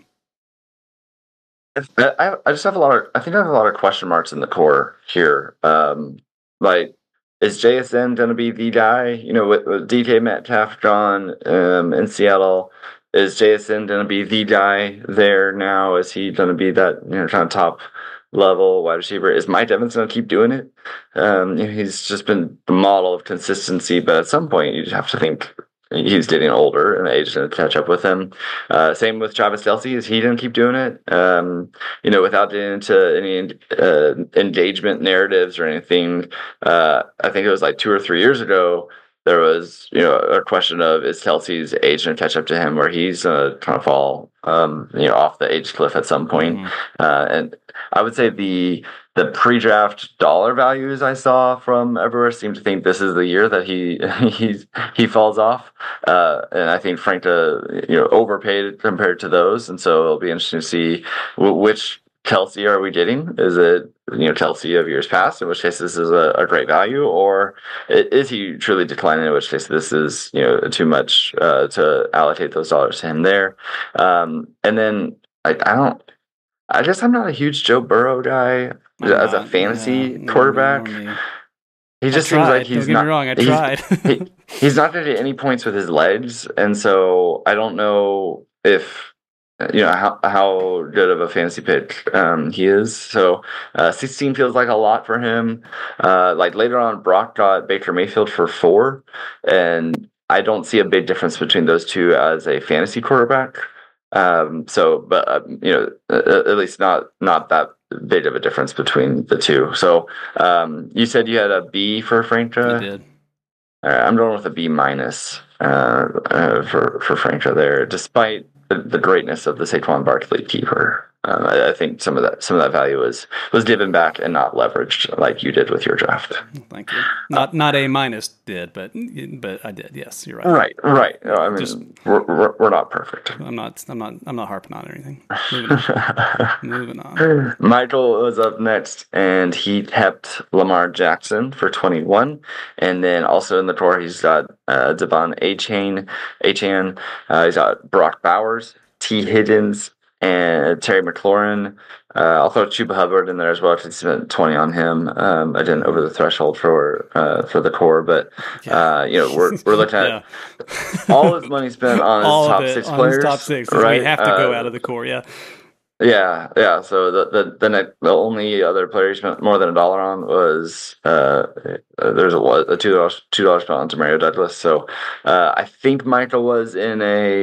I just have I think I have a lot of question marks in the core here. Like, is JSN going to be the guy? With DK Metcalf gone in Seattle, is JSN going to be the guy there now? Is he going to be that kind of top level wide receiver? Is Mike Evans going to keep doing it? He's just been the model of consistency, but at some point you just have to think he's getting older and the age is going to catch up with him. Same with Travis Kelce. Is he going to keep doing it? Without getting into any engagement narratives or anything. I think it was like 2 or 3 years ago, there was, a question of, is Kelce's age going to catch up to him, where he's going to kind of fall, off the age cliff at some point. And I would say the pre-draft dollar values I saw from everywhere seem to think this is the year that he falls off. And I think Franca, overpaid compared to those. And so it'll be interesting to see which Kelce are we getting? Is it Kelce of years past, in which case this is a great value, or is he truly declining, in which case this is too much to allocate those dollars to him there? And then I guess I'm not a huge Joe Burrow guy as a fantasy quarterback. He just seems like he's not. Don't get me wrong, I tried. He's not going to get any points with his legs, and so I don't know if how good of a fantasy pick he is. So 16 feels like a lot for him. Like later on, Brock got Baker Mayfield for 4, and I don't see a big difference between those two as a fantasy quarterback. But at least not that big of a difference between the two. So you said you had a B for Franca? I did. I'm going with a B minus for Franca there, despite the greatness of the Saquon Barkley keeper. I think some of that value was given back and not leveraged like you did with your draft. Thank you. Not A minus did, but I did. Yes, you're right. Right. No, I mean, we're not perfect. I'm not harping on anything. Moving on. Michael was up next, and he kept Lamar Jackson for 21, and then also in the core he's got Devon Achane. He's got Brock Bowers, T. Higgins, and Terry McLaurin. I'll throw Chuba Hubbard in there as well because I spent 20 on him. I didn't over the threshold for the core, but we're looking at all his money spent on his top six players. His top six, right? We have to go out of the core, yeah. Yeah. So the only other player he spent more than $1 on was there's a $2 spent on Mario Douglas. So I think Michael was in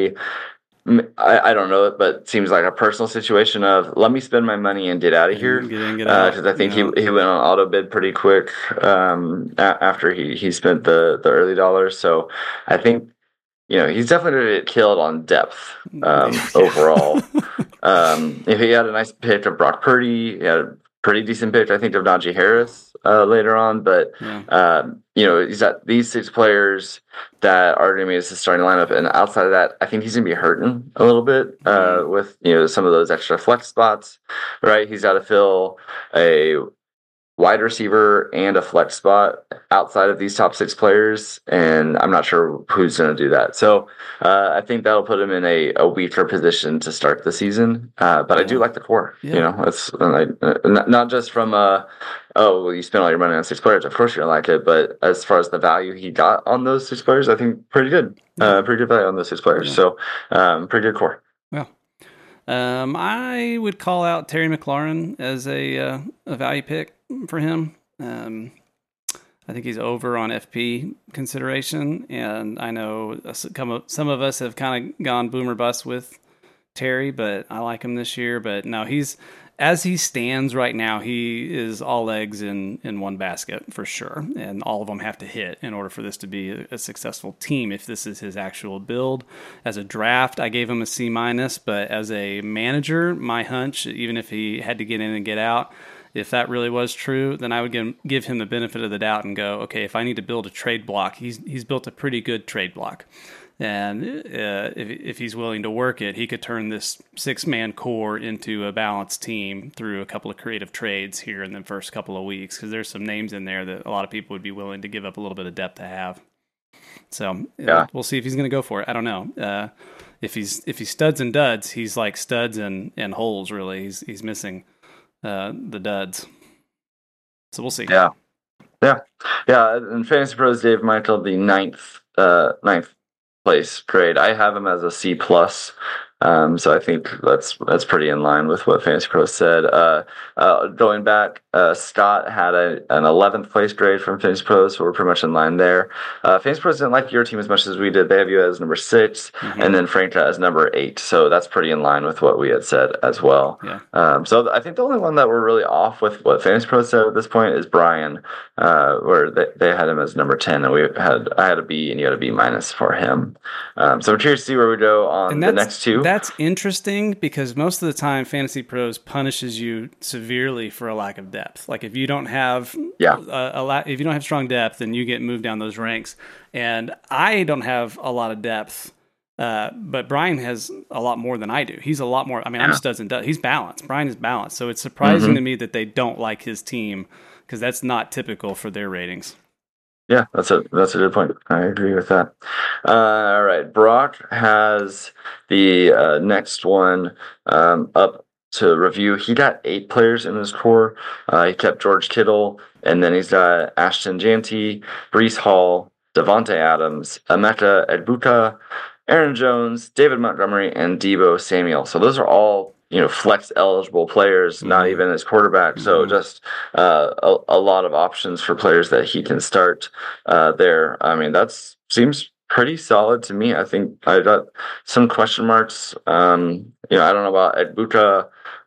I don't know, but it seems like a personal situation of let me spend my money and get out of here because I think he went on auto bid pretty quick after he spent the early dollars. So I think he's definitely going to get killed on depth overall. If he had a nice pick of Brock Purdy, he had a pretty decent pick, I think, of Najee Harris later on. But, he's got these 6 players that are going to be his starting lineup. And outside of that, I think he's going to be hurting a little bit with, some of those extra flex spots, right? He's got to fill a wide receiver and a flex spot outside of these top 6 players, and I'm not sure who's going to do that. So I think that'll put him in a weaker position to start the season. But I do like the core. It's not just from you spent all your money on 6 players. Of course you're gonna like it, but as far as the value he got on those 6 players, I think pretty good. Pretty good value on those 6 players. Yeah. So pretty good core. Yeah. I would call out Terry McLaurin as a value pick for him. I think he's over on FP consideration, and I know some of us have kind of gone boom or bust with Terry, but I like him this year. But no, as he stands right now, he is all eggs in one basket for sure, and all of them have to hit in order for this to be a successful team. If this is his actual build as a draft, I gave him a C-, but as a manager, my hunch, even if he had to get in and get out, if that really was true, then I would give him the benefit of the doubt and go, okay, if I need to build a trade block, he's built a pretty good trade block. And if he's willing to work it, he could turn this 6-man core into a balanced team through a couple of creative trades here in the first couple of weeks, because there's some names in there that a lot of people would be willing to give up a little bit of depth to have. So we'll see if he's going to go for it. I don't know. If he's studs and duds, he's like studs and holes, really. He's missing the duds. So we'll see. Yeah. And Fantasy Pros gave Michael the ninth place grade. I have him as a C+. So I think that's pretty in line with what Fantasy Pros said. Going back, Scott had an 11th place grade from Fantasy Pros, so we're pretty much in line there. Fantasy Pros didn't like your team as much as we did. They have you as number 6, and then Frank as number 8. So that's pretty in line with what we had said as well. Yeah. So I think the only one that we're really off with what Fantasy Pros said at this point is Brian, where they had him as number 10, and I had a B, and you had a B- for him. So I'm curious to see where we go on the next 2. That's interesting because most of the time Fantasy Pros punishes you severely for a lack of depth. Like if you don't have if you don't have strong depth, then you get moved down those ranks. And I don't have a lot of depth, but Brian has a lot more than I do. He's a lot more. I mean, I'm studs and duds. He's balanced. Brian is balanced. So it's surprising to me that they don't like his team because that's not typical for their ratings. Yeah, that's a good point. I agree with that. All right, Brock has the next one up to review. He got 8 players in his core. He kept George Kittle, and then he's got Ashton Jeanty, Breece Hall, Devontae Adams, Emeka Egbuka, Aaron Jones, David Montgomery, and Deebo Samuel. So those are all flex eligible players, not even as quarterback. So just a lot of options for players that he can start there. I mean, that seems pretty solid to me. I think I got some question marks. I don't know about Egbuka,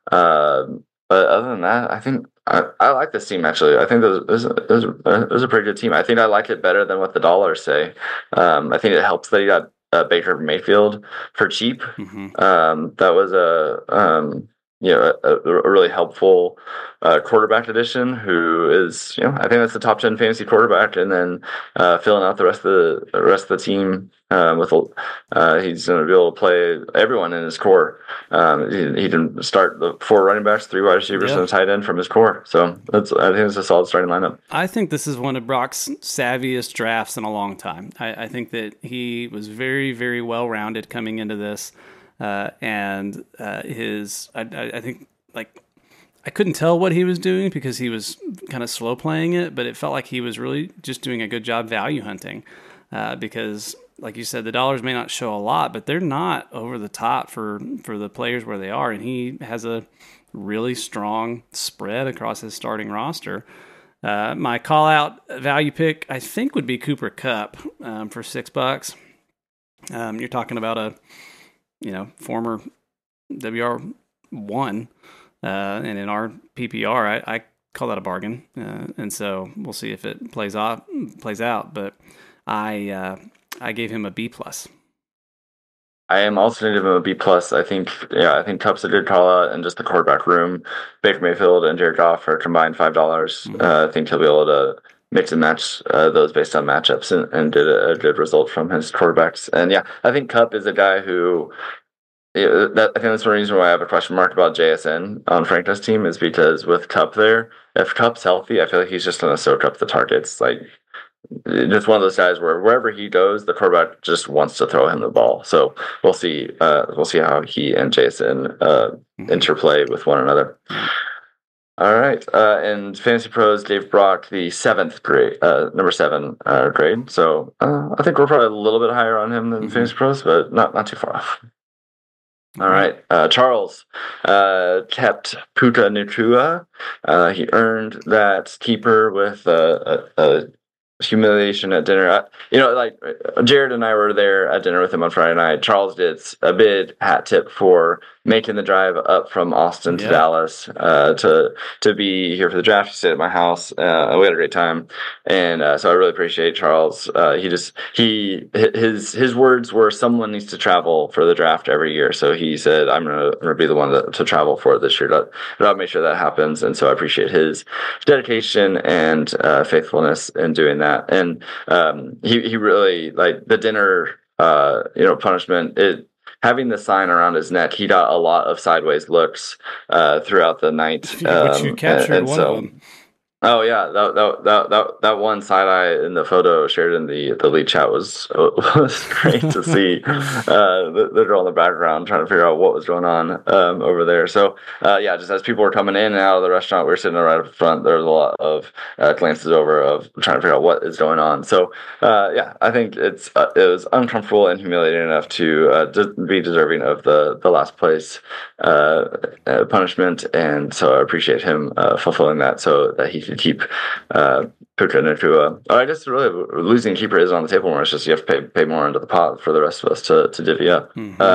but other than that, I think I like this team actually. I think those a pretty good team. I think I like it better than what the dollars say. I think it helps that he got Baker Mayfield for cheap. That was a really helpful quarterback addition. Who is I think that's the top 10 fantasy quarterback, and then filling out the rest of the team with he's going to be able to play everyone in his core. He can start the 4 running backs, 3 wide receivers, and a tight end from his core. So I think it's a solid starting lineup. I think this is one of Brock's savviest drafts in a long time. I think that he was very, very well rounded coming into this. and I think like I couldn't tell what he was doing because he was kind of slow playing it, but it felt like he was really just doing a good job value hunting because, like you said, the dollars may not show a lot, but they're not over the top for the players where they are, and he has a really strong spread across his starting roster. My call out value pick, I think, would be Cooper Kupp for $6. You're talking about a former WR1. And in our PPR, I call that a bargain, and so we'll see if it plays out. But I gave him a B plus. I am also going to give him a B plus. I think Kupp's a good call out, and just the quarterback room. Baker Mayfield and Jared Goff are combined $5. I think he'll be able to mix and match those based on matchups and did a good result from his quarterbacks. And yeah, I think Kupp is a guy who. I think that's one reason why I have a question mark about JSN on Franklin's team is because with Kupp there, if Kupp's healthy, I feel like he's just going to soak up the targets. Like, it's one of those guys where wherever he goes, the quarterback just wants to throw him the ball. So we'll see. We'll see how he and JSN interplay with one another. All right. And Fantasy Pros gave Brock the number 7 grade. So I think we're probably a little bit higher on him than Fantasy Pros, but not too far off. All right. Charles kept Puka Nacua. He earned that keeper with a humiliation at dinner. Jared and I were there at dinner with him on Friday night. Charles did a big hat tip for making the drive up from Austin to Dallas to be here for the draft. He stayed at my house. We had a great time, and so I really appreciate Charles. His words were, "Someone needs to travel for the draft every year." So he said, "I'm gonna be the one to travel for it this year." But I'll make sure that happens, and so I appreciate his dedication and faithfulness in doing that. And he really, like, the dinner punishment. Having the sign around his neck, he got a lot of sideways looks throughout the night. Which you captured one of them. Oh yeah, that one side eye in the photo shared in the lead chat was great to see. The girl in the background trying to figure out what was going on over there. So just as people were coming in and out of the restaurant, we were sitting right up front. There was a lot of glances over of trying to figure out what is going on. So I think it was uncomfortable and humiliating enough to be deserving of the last place punishment, and so I appreciate him fulfilling that so that he could keep Puka Nacua. I guess really losing keeper is on the table more. It's just you have to pay more into the pot for the rest of us to divvy up.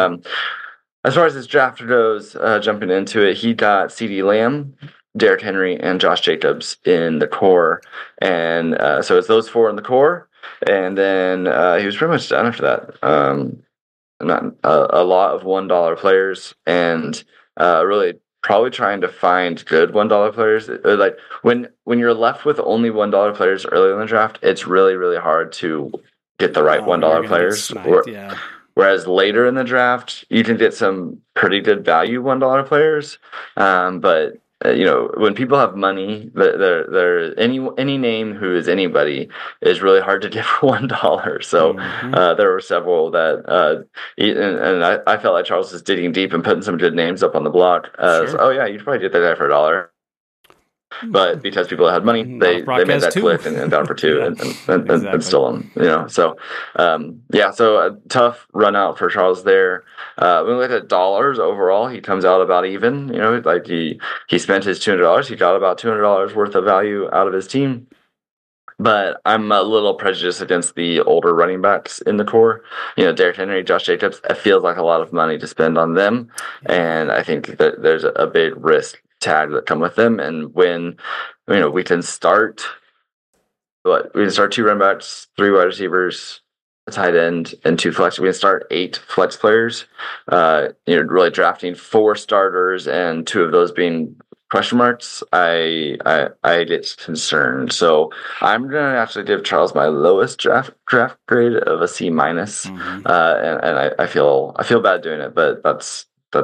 As far as his draft goes, jumping into it, he got CeeDee Lamb, Derrick Henry, and Josh Jacobs in the core, and so it's those 4 in the core, and then he was pretty much done after that. Not a lot of $1 players, and really probably trying to find good $1 players. Like when you're left with only $1 players early in the draft, it's really, really hard to get the right $1 players. Whereas later in the draft, you can get some pretty good value $1 players. But when people have money, they're any name who is anybody is really hard to get for $1. So there were several that, and I felt like Charles was digging deep and putting some good names up on the block. So, you could probably get that guy for $1. But because people had money, they made that click and down for $2 and stole them. So so a tough run out for Charles there. When we look at dollars overall, he comes out about even. Like he spent his $200, he got about $200 worth of value out of his team. But I'm a little prejudiced against the older running backs in the core. Derrick Henry, Josh Jacobs. It feels like a lot of money to spend on them, and I think that there's a big risk tag that come with them. And when we can start 2 running backs, 3 wide receivers, a tight end, and 2 flex. We can start 8 flex players. Really drafting 4 starters and 2 of those being question marks. I get concerned. So I'm gonna actually give Charles my lowest draft grade of a C-, and I feel bad doing it, but that's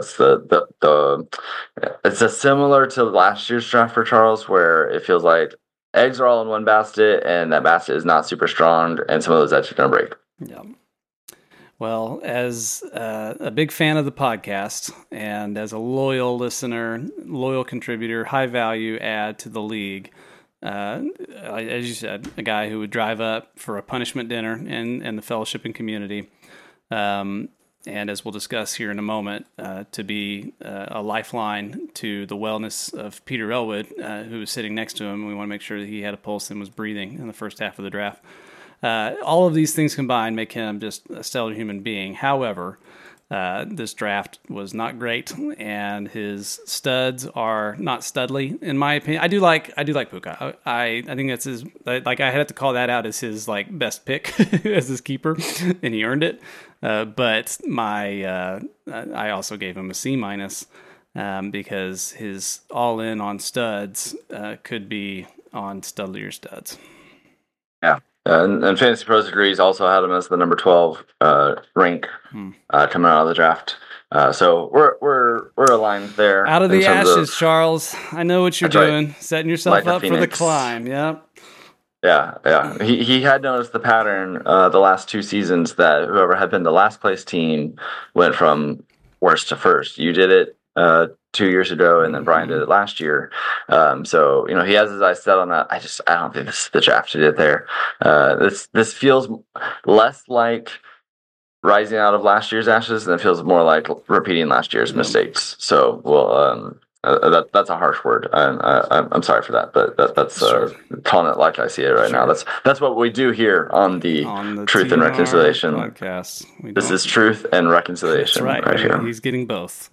the it's similar to last year's draft for Charles, where it feels like eggs are all in one basket, and that basket is not super strong, and some of those eggs are gonna break. Yeah. Well, as a big fan of the podcast and as a loyal listener, loyal contributor, high value add to the league, as you said, a guy who would drive up for a punishment dinner in the fellowshipping community, and as we'll discuss here in a moment, to be a lifeline to the wellness of Peter Elwood, who was sitting next to him. We want to make sure that he had a pulse and was breathing in the first half of the draft. All of these things combined make him just a stellar human being. However, this draft was not great, and his studs are not studly, in my opinion. I do like Puka. I think that's his. Like, I had to call that out as his best pick as his keeper, and he earned it. But I also gave him a C minus because his all in on studs could be on studlier studs. Yeah. And Fantasy Pros agrees, also had him as the number 12 rank coming out of the draft. So we're aligned there. Out of the ashes, Charles. I know what you're doing. Right. Setting yourself up for the climb. Yeah. Yeah. He had noticed the pattern the last 2 seasons that whoever had been the last place team went from worst to first. You did it 2 years ago, and then Brian did it last year. So he has his eyes set on that. I don't think this is the draft to get there. This feels less like rising out of last year's ashes, and it feels more like repeating last year's mistakes. So, that's a harsh word. I'm sorry for that, but that's calling it like I see it right now. That's what we do here on the Truth and Reconciliation podcast. This is Truth and Reconciliation. That's right here. He's getting both.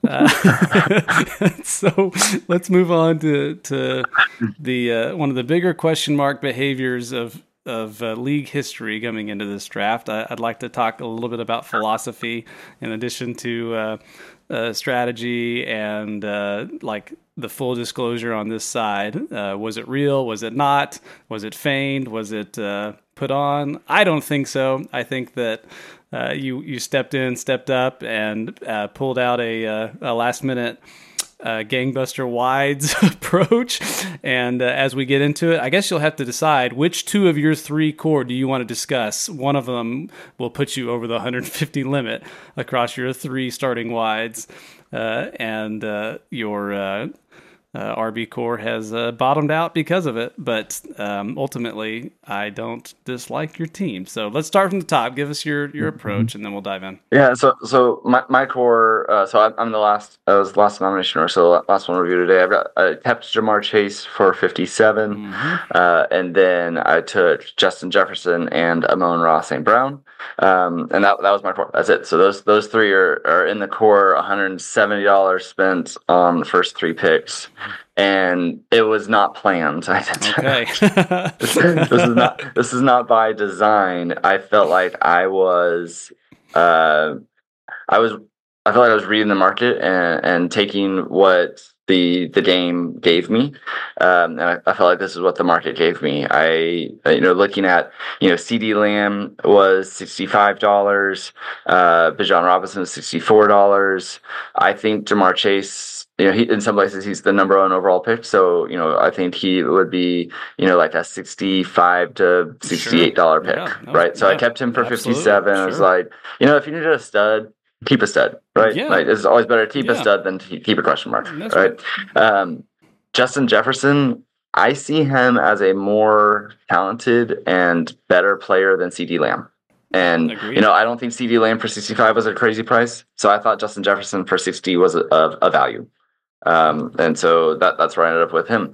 So let's move on to the one of the bigger question mark behaviors of league history coming into this draft. I'd like to talk a little bit about philosophy in addition to strategy and the full disclosure on this side. Was it real? Was it not? Was it feigned? Was it put on? I don't think so. I think that you stepped up and pulled out a last minute gangbuster wides approach. And as we get into it, I guess you'll have to decide which 2 of your 3 core do you want to discuss. One of them will put you over the 150 limit across your 3 starting wides, and your RB core has bottomed out because of it, but ultimately I don't dislike your team. So let's start from the top. Give us your approach, and then we'll dive in. Yeah. So my core. So I'm the last. I was the last nomination, or so last one review today. I've got I kept Ja'Marr Chase for 57, and then I took Justin Jefferson and Amon-Ra St. Brown, and that was my core. That's it. So those 3 are in the core. $170 spent on the first 3 picks. And it was not planned. Okay. This is not by design. I felt like I felt like I was reading the market and taking what the game gave me. And I felt like this is what the market gave me. Looking at, CD Lamb was $65, Bijan Robinson was $64. I think Ja'Marr Chase, in some places he's the number 1 overall pick. So, I think he would be, like a $65 to $68 pick, right? So I kept him for 57. Sure. I was like, if you needed a stud, keep a stud, right? Yeah. Like, it's always better to keep a stud than to keep a question mark, right? Justin Jefferson, I see him as a more talented and better player than CD Lamb. And, Agreed. I don't think CD Lamb for 65 was a crazy price. So I thought Justin Jefferson for 60 was a value. And so that's where I ended up with him.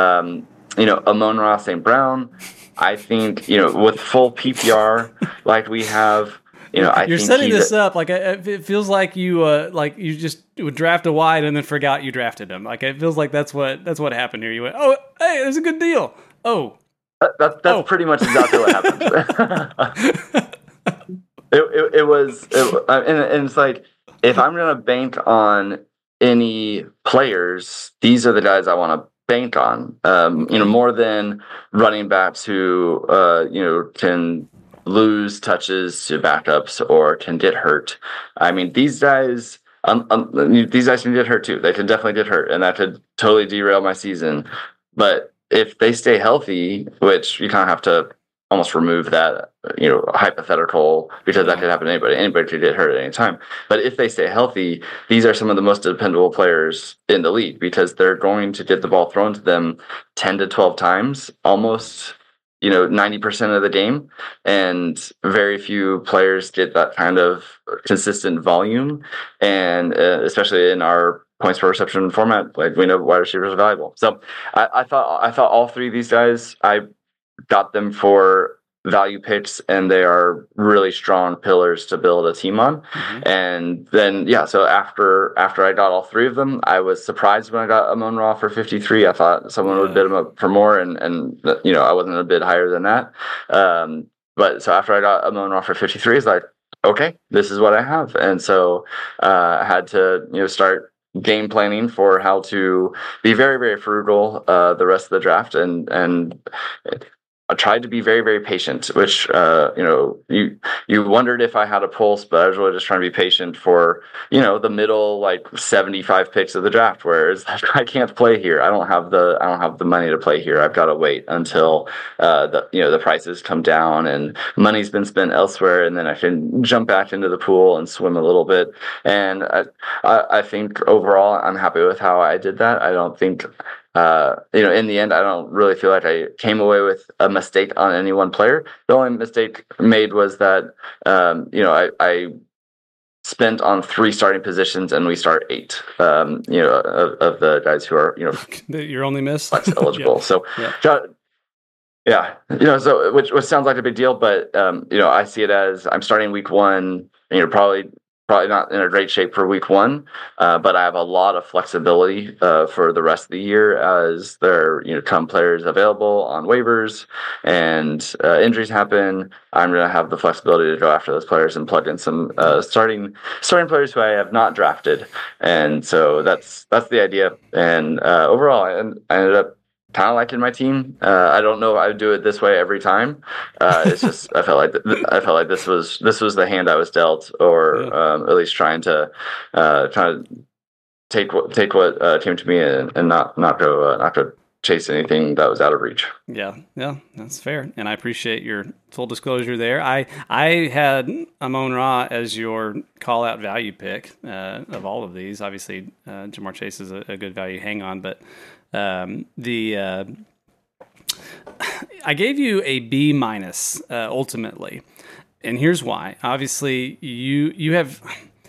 Amon-Ra St. Brown, I think, with full PPR like we have, you're setting this up like it feels like you just would draft a wide and then forgot you drafted him. Like it feels like that's what happened here. You went, oh, hey, there's a good deal. Oh, that's pretty much exactly what happened. It was, and it's like, if I'm gonna bank on any players, these are the guys I want to bank on. More than running backs who can lose touches to backups or can get hurt. I mean, these guys can get hurt too. They can definitely get hurt, and that could totally derail my season. But if they stay healthy, which you kind of have to almost remove that, hypothetical, because that could happen to anybody. Anybody could get hurt at any time. But if they stay healthy, these are some of the most dependable players in the league, because they're going to get the ball thrown to them 10 to 12 times, almost 90% of the game, and very few players get that kind of consistent volume. And especially in our points per reception format, like, we know wide receivers are valuable. So I thought all three of these guys, I got them for value picks, and they are really strong pillars to build a team on. Mm-hmm. And then, so after I got all three of them, I was surprised when I got Amon-Ra for 53. I thought someone would bid him up for more, and I wasn't a bit higher than that. But so after I got Amon-Ra for 53, it's like, okay, this is what I have. And so I had to start game planning for how to be very, very frugal the rest of the draft, and I tried to be very, very patient, which, you wondered if I had a pulse, but I was really just trying to be patient for, the middle, like 75 picks of the draft, whereas I can't play here. I don't have the money to play here. I've got to wait until, the prices come down and money's been spent elsewhere. And then I can jump back into the pool and swim a little bit. And I think overall I'm happy with how I did that. I don't think, in the end, I don't really feel like I came away with a mistake on any one player. The only mistake made was that, I spent on 3 starting positions and we start 8, of the guys who are, your only miss flex eligible. So which sounds like a big deal, but, I see it as I'm starting week 1, probably not in a great shape for week 1, but I have a lot of flexibility for the rest of the year as there come players available on waivers, and injuries happen. I'm going to have the flexibility to go after those players and plug in some starting players who I have not drafted, and so that's the idea. And overall, I ended up kind of liking my team. I don't know if I would do it this way every time. It's just I felt like this was the hand I was dealt, or at least trying to take what came to me and not go chase anything that was out of reach. Yeah, that's fair, and I appreciate your full disclosure there. I had Amon-Ra as your call out value pick of all of these. Obviously, Ja'Marr Chase is a good value hang on, but I gave you a B minus ultimately, and here's why. Obviously, you have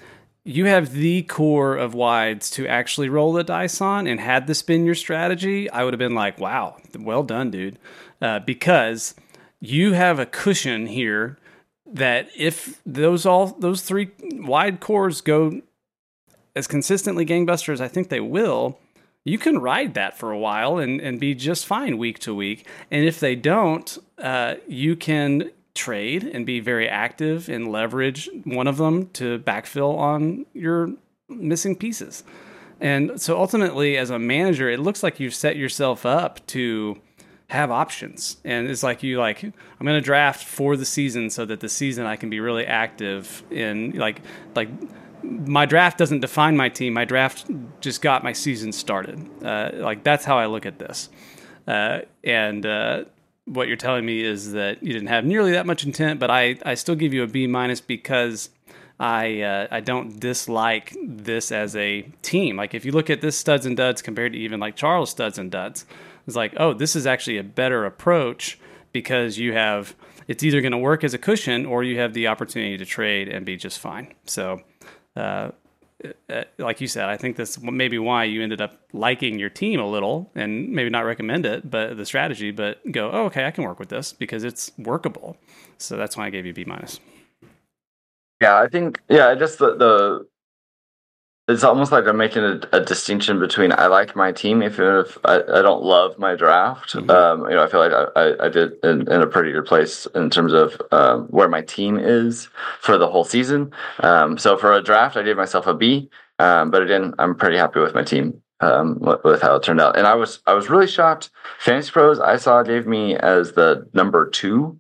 the core of wides to actually roll the dice on, and had this been your strategy, I would have been like, wow, well done, dude, because you have a cushion here that if those 3 wide cores go as consistently gangbuster as I think they will, you can ride that for a while and be just fine week to week. And if they don't, you can trade and be very active and leverage one of them to backfill on your missing pieces. And so ultimately, as a manager, it looks like you've set yourself up to have options. And it's like I'm going to draft for the season so that the season I can be really active in, like my draft doesn't define my team. My draft just got my season started. That's how I look at this. And what you're telling me is that you didn't have nearly that much intent, but I still give you a B minus because I don't dislike this as a team. Like, if you look at this studs and duds compared to even like Charles studs and duds, it's like, oh, this is actually a better approach because it's either going to work as a cushion or you have the opportunity to trade and be just fine. So, like you said, I think that's maybe why you ended up liking your team a little and maybe not recommend it, but the strategy, but go, oh, okay, I can work with this because it's workable. So that's why I gave you B minus. Yeah, I think, just the it's almost like I'm making a distinction between I like my team even if I don't love my draft. Mm-hmm. I feel like I did in a pretty good place in terms of where my team is for the whole season. So for a draft, I gave myself a B. But again, I'm pretty happy with my team with how it turned out. And I was really shocked. Fantasy Pros I saw gave me as the number 2.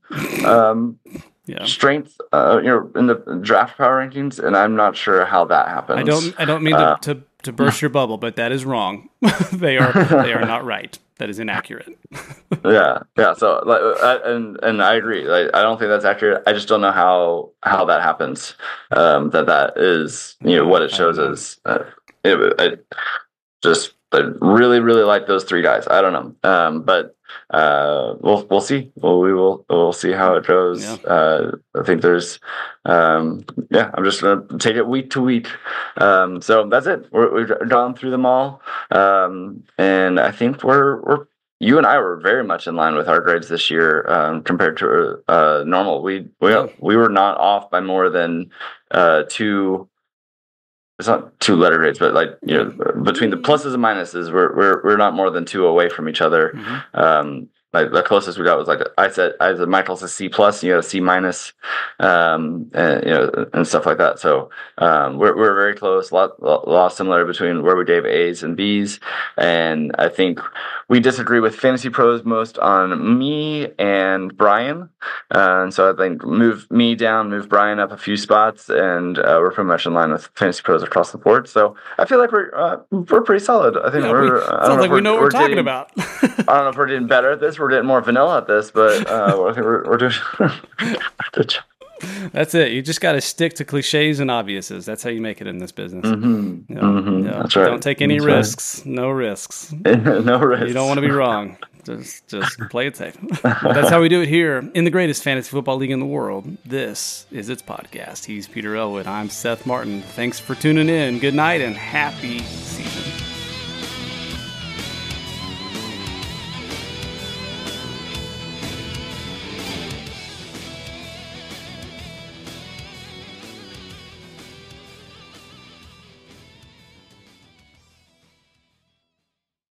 Strength, in the draft power rankings, and I'm not sure how that happens. I don't mean to burst your bubble, but that is wrong. They are not right. that is inaccurate. Yeah. So and I agree. Like, I don't think that's accurate. I just don't know how that happens. That is what it shows us. I really really like those three guys. I don't know. But we'll see. We'll see how it goes. Yeah. I think there's I'm just gonna take it week to week. So that's it. We've gone through them all. And I think we're you and I were very much in line with our grades this year, compared to normal. We were not off by more than two. It's not two letter grades, but between the pluses and minuses, we're not more than two away from each other. Mm-hmm. Like the closest we got was I said Michael's a C plus, you got a C minus, and stuff like that. So we're very close. A lot similar between where we gave A's and B's, and I think we disagree with Fantasy Pros most on me and Brian, and so I think move me down, move Brian up a few spots, and we're pretty much in line with Fantasy Pros across the board. So I feel like we're pretty solid. I think sounds like we know what we're talking about. I don't know if we're getting better at this. We're getting more vanilla at this, but I think we're doing good job. That's it. You just got to stick to cliches and obviouses. That's how you make it in this business. Mm-hmm. That's right. Don't take any risks. Right. No risks. No risks. You don't want to be wrong. Just play it safe. That's how we do it here in the greatest fantasy football league in the world. This is its podcast. He's Peter Elwood. I'm Seth Martin. Thanks for tuning in. Good night and happy season.